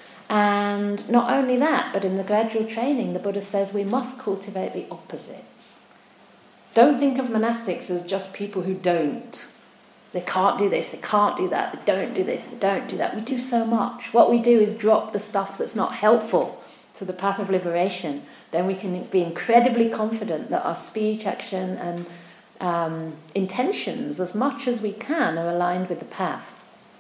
And not only that, but in the gradual training, the Buddha says we must cultivate the opposites. Don't think of monastics as just people who don't. They can't do this, they can't do that, they don't do this, they don't do that. We do so much. What we do is drop the stuff that's not helpful to the path of liberation. Then we can be incredibly confident that our speech, action and intentions, as much as we can, are aligned with the path.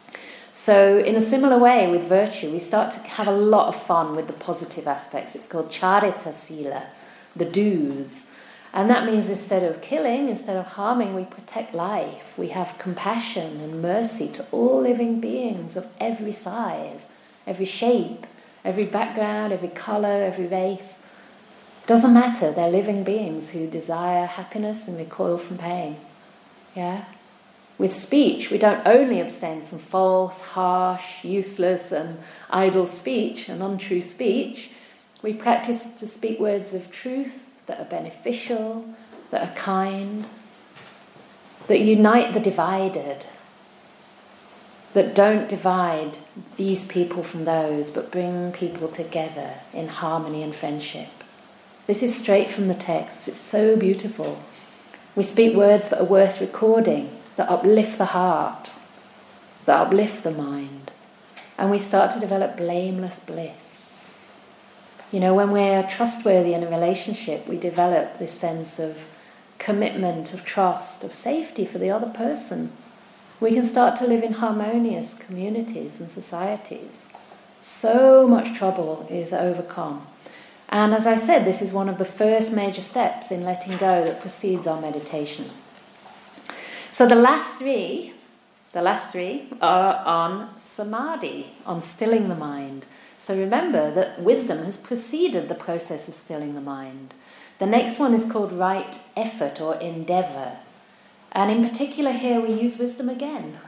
So in a similar way with virtue, we start to have a lot of fun with the positive aspects. It's called charita sila, the do's. And that means instead of killing, instead of harming, we protect life. We have compassion and mercy to all living beings of every size, every shape, every background, every colour, every race. Doesn't matter, they're living beings who desire happiness and recoil from pain. Yeah? With speech, we don't only abstain from false, harsh, useless and idle speech and untrue speech. We practice to speak words of truth that are beneficial, that are kind, that unite the divided, that don't divide these people from those, but bring people together in harmony and friendship. This is straight from the text. It's so beautiful. We speak words that are worth recording, that uplift the heart, that uplift the mind. And we start to develop blameless bliss. When we're trustworthy in a relationship, we develop this sense of commitment, of trust, of safety for the other person. we can start to live in harmonious communities and societies. So much trouble is overcome. And as I said, this is one of the first major steps in letting go that precedes our meditation. So the last three are on samadhi, on stilling the mind. So remember that wisdom has preceded the process of stilling the mind. The next one is called right effort or endeavor. And in particular here we use wisdom again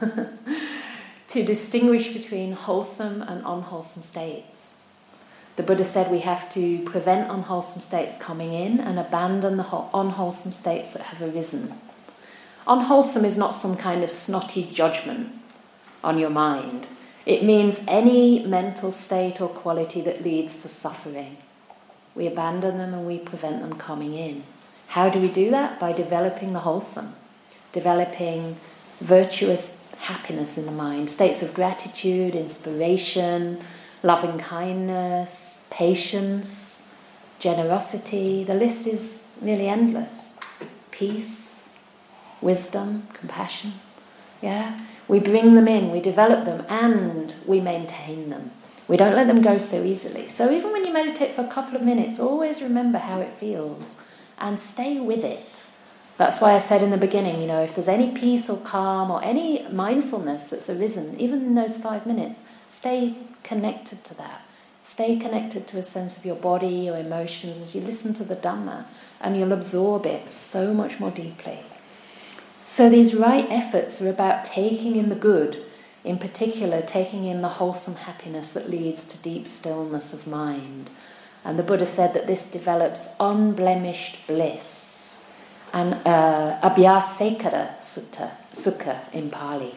to distinguish between wholesome and unwholesome states. The Buddha said we have to prevent unwholesome states coming in and abandon the unwholesome states that have arisen. Unwholesome is not some kind of snotty judgment on your mind. It means any mental state or quality that leads to suffering. We abandon them and we prevent them coming in. How do we do that? By developing the wholesome, developing virtuous happiness in the mind, states of gratitude, inspiration, loving kindness, patience, generosity. The list is really endless. Peace, wisdom, compassion. Yeah? We bring them in, we develop them, and we maintain them. We don't let them go so easily. So even when you meditate for a couple of minutes, always remember how it feels and stay with it. That's why I said in the beginning, if there's any peace or calm or any mindfulness that's arisen, even in those 5 minutes, stay connected to that. Stay connected to a sense of your body, your emotions as you listen to the Dhamma, and you'll absorb it so much more deeply. So these right efforts are about taking in the good, in particular taking in the wholesome happiness that leads to deep stillness of mind. And the Buddha said that this develops unblemished bliss, and Abhyasekara Sukha in Pali.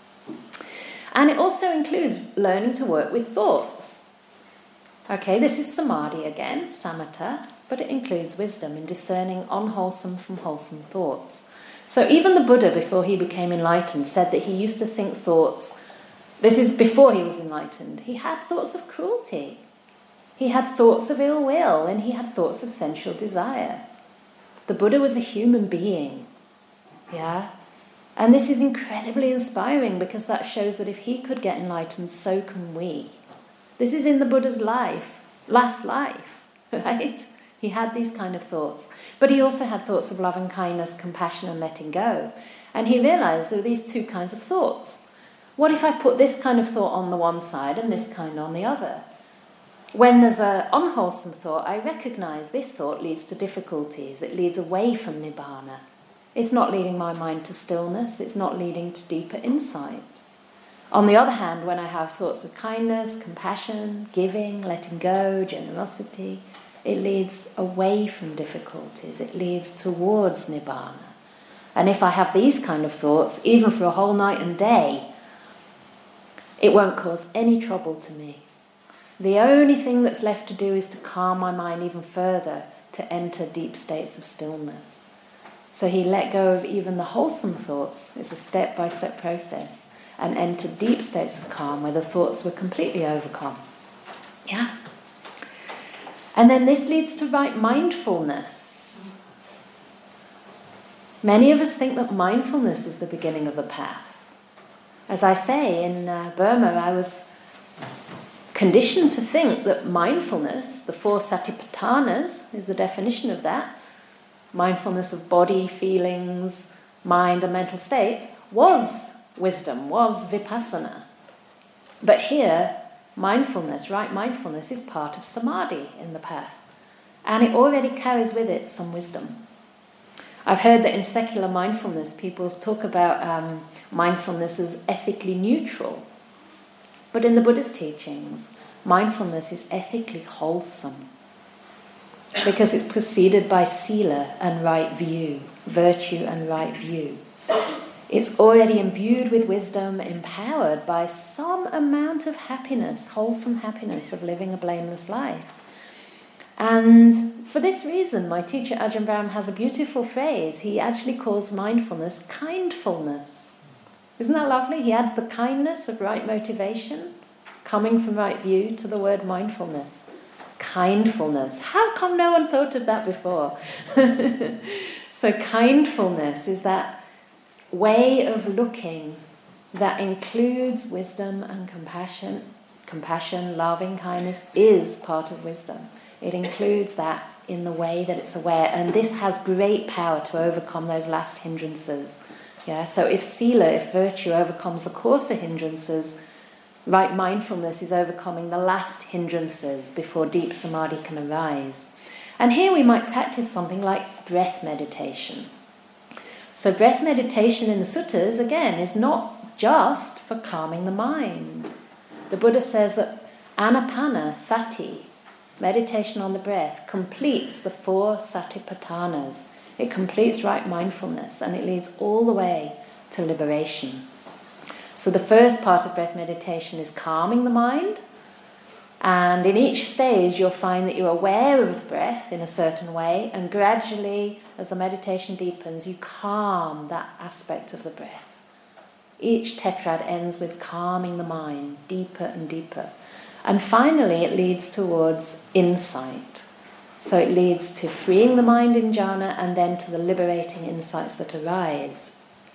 And it also includes learning to work with thoughts. Okay, this is samadhi again, samatha, but it includes wisdom in discerning unwholesome from wholesome thoughts. So even the Buddha, before he became enlightened, said that he used to think thoughts, this is before he was enlightened, he had thoughts of cruelty, he had thoughts of ill will, and he had thoughts of sensual desire. The Buddha was a human being, yeah? And this is incredibly inspiring because that shows that if he could get enlightened, so can we. This is in the Buddha's last life, right? He had these kind of thoughts. But he also had thoughts of loving kindness, compassion, and letting go. And he realized there were these two kinds of thoughts. What if I put this kind of thought on the one side and this kind on the other? When there's an unwholesome thought, I recognize this thought leads to difficulties. It leads away from nibbana. It's not leading my mind to stillness. It's not leading to deeper insight. On the other hand, when I have thoughts of kindness, compassion, giving, letting go, generosity, it leads away from difficulties. It leads towards nibbana. And if I have these kind of thoughts, even for a whole night and day, it won't cause any trouble to me. The only thing that's left to do is to calm my mind even further, to enter deep states of stillness. So he let go of even the wholesome thoughts. It's a step-by-step process. And enter deep states of calm where the thoughts were completely overcome. Yeah? And then this leads to right mindfulness. Many of us think that mindfulness is the beginning of the path. As I say, in Burma, I was conditioned to think that mindfulness, the 4 satipatthanas, is the definition of that. Mindfulness of body, feelings, mind and mental states was wisdom, was vipassana. But here, mindfulness, right mindfulness, is part of samadhi in the path. And it already carries with it some wisdom. I've heard that in secular mindfulness, people talk about mindfulness as ethically neutral. But in the Buddha's teachings, mindfulness is ethically wholesome. Because it's preceded by sila and right view, virtue and right view. It's already imbued with wisdom, empowered by some amount of happiness, wholesome happiness of living a blameless life. And for this reason, my teacher Ajahn Brahm has a beautiful phrase. He actually calls mindfulness kindfulness. Isn't that lovely? He adds the kindness of right motivation, coming from right view, to the word mindfulness. Kindfulness. How come no one thought of that before? So kindfulness is that way of looking that includes wisdom and compassion. Compassion, loving kindness is part of wisdom. It includes that in the way that it's aware, and this has great power to overcome those last hindrances. Yeah, so if sila, if virtue overcomes the coarser hindrances, right mindfulness is overcoming the last hindrances before deep samadhi can arise. And here we might practice something like breath meditation. So breath meditation in the suttas, again, is not just for calming the mind. The Buddha says that anapana sati, meditation on the breath, completes the 4 satipatthanas. It completes right mindfulness, and it leads all the way to liberation. So the first part of breath meditation is calming the mind, and in each stage you'll find that you're aware of the breath in a certain way, and gradually, as the meditation deepens, you calm that aspect of the breath. Each tetrad ends with calming the mind deeper and deeper. And finally, it leads towards insight. So it leads to freeing the mind in jhana and then to the liberating insights that arise.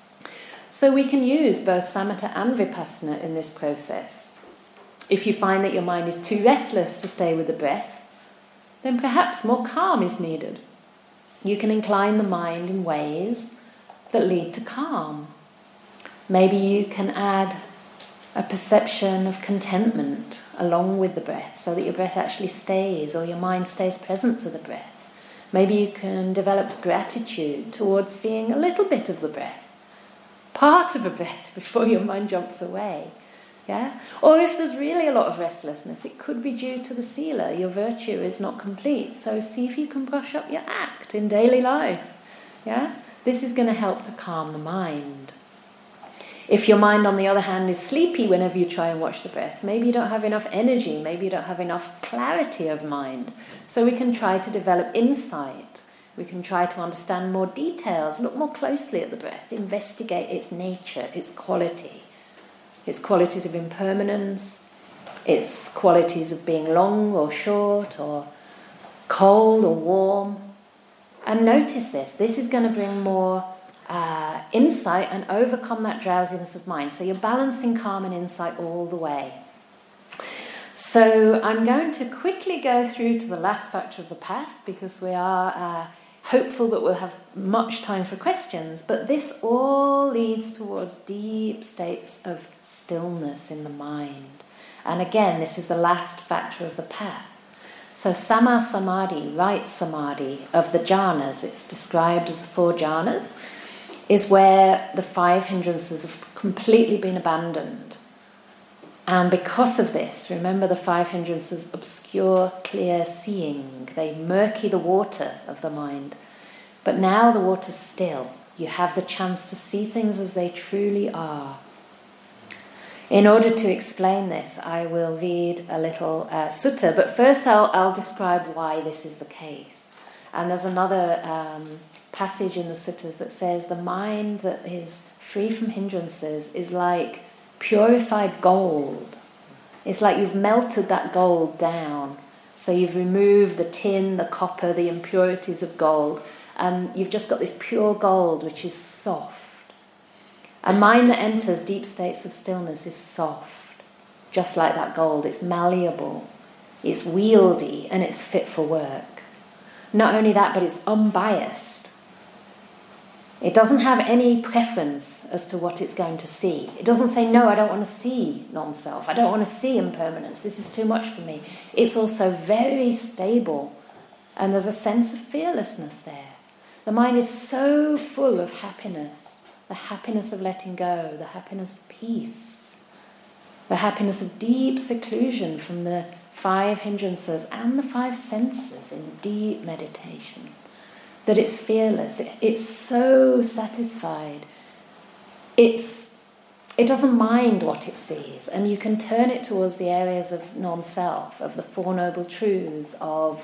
So we can use both samatha and vipassana in this process. If you find that your mind is too restless to stay with the breath, then perhaps more calm is needed. You can incline the mind in ways that lead to calm. Maybe you can add a perception of contentment along with the breath, so that your breath actually stays, or your mind stays present to the breath. Maybe you can develop gratitude towards seeing a little bit of the breath, part of a breath, before your mind jumps away. Yeah? Or if there's really a lot of restlessness, it could be due to the sila. Your virtue is not complete. So see if you can brush up your act in daily life. Yeah? This is going to help to calm the mind. If your mind, on the other hand, is sleepy whenever you try and watch the breath, maybe you don't have enough energy, maybe you don't have enough clarity of mind. So we can try to develop insight. We can try to understand more details, look more closely at the breath, investigate its nature, its quality, its qualities of impermanence, its qualities of being long or short, or cold or warm. And notice this. This is going to bring more insight and overcome that drowsiness of mind. So you're balancing calm and insight all the way. So I'm going to quickly go through to the last factor of the path, because we are hopeful that we'll have much time for questions. But this all leads towards deep states of stillness in the mind. And again, this is the last factor of the path. So Samma Samadhi, right samadhi of the jhanas, it's described as the 4 jhanas, is where the 5 hindrances have completely been abandoned. And because of this, remember, the 5 hindrances obscure clear seeing. They murky the water of the mind. But now the water's still. You have the chance to see things as they truly are. In order to explain this, I will read a little sutta, but first I'll describe why this is the case. And there's another passage in the suttas that says the mind that is free from hindrances is like purified gold. It's like you've melted that gold down. So you've removed the tin, the copper, the impurities of gold, and you've just got this pure gold which is soft. A mind that enters deep states of stillness is soft, just like that gold. It's malleable, it's wieldy, and it's fit for work. Not only that, but it's unbiased. It doesn't have any preference as to what it's going to see. It doesn't say, no, I don't want to see non-self. I don't want to see impermanence. This is too much for me. It's also very stable, and there's a sense of fearlessness there. The mind is so full of happiness, the happiness of letting go, the happiness of peace, the happiness of deep seclusion from the 5 hindrances and the 5 senses in deep meditation. That it's fearless, it's so satisfied. It doesn't mind what it sees, and you can turn it towards the areas of non-self, of the 4 noble truths, of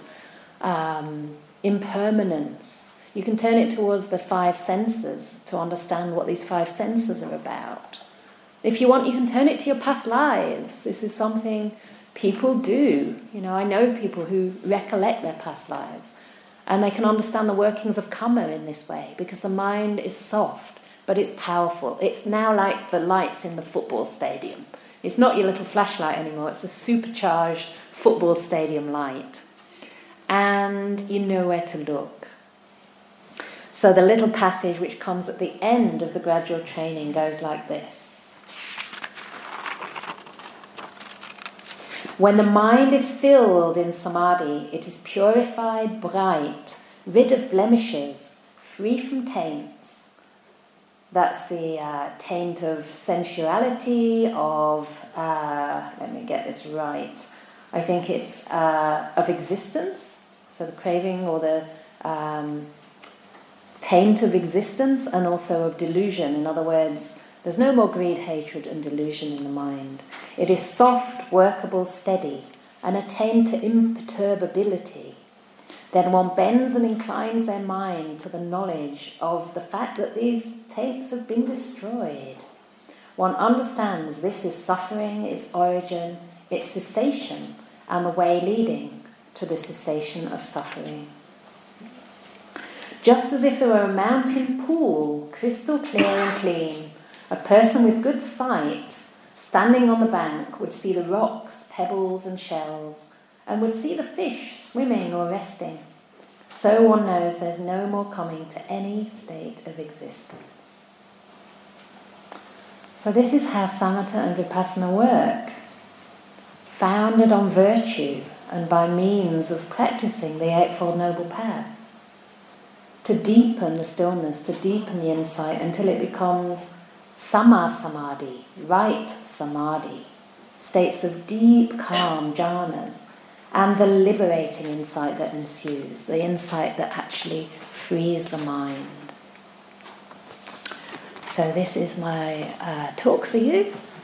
impermanence. You can turn it towards the 5 senses to understand what these 5 senses are about. If you want, you can turn it to your past lives. This is something people do. You know, I know people who recollect their past lives. And they can understand the workings of karma in this way, because the mind is soft. but it's powerful. It's now like the lights in the football stadium. It's not your little flashlight anymore, it's a supercharged football stadium light. And you know where to look. So the little passage which comes at the end of the gradual training goes like this. When the mind is stilled in samadhi, it is purified, bright, rid of blemishes, free from taints. That's the taint of sensuality, of, let me get this right, I think it's of existence, so the craving or the taint of existence, and also of delusion. In other words, there's no more greed, hatred and delusion in the mind. It is soft, workable, steady, and attained to imperturbability. Then one bends and inclines their mind to the knowledge of the fact that these taints have been destroyed. One understands this is suffering, its origin, its cessation, and the way leading to the cessation of suffering. Just as if there were a mountain pool, crystal clear and clean, a person with good sight, standing on the bank, would see the rocks, pebbles and shells, and would see the fish swimming or resting. So one knows there's no more coming to any state of existence. So this is how samatha and vipassana work, founded on virtue and by means of practicing the Eightfold Noble Path, to deepen the stillness, to deepen the insight until it becomes sama samadhi, right samadhi, states of deep calm, jhanas, and the liberating insight that ensues, the insight that actually frees the mind. So this is my talk for you.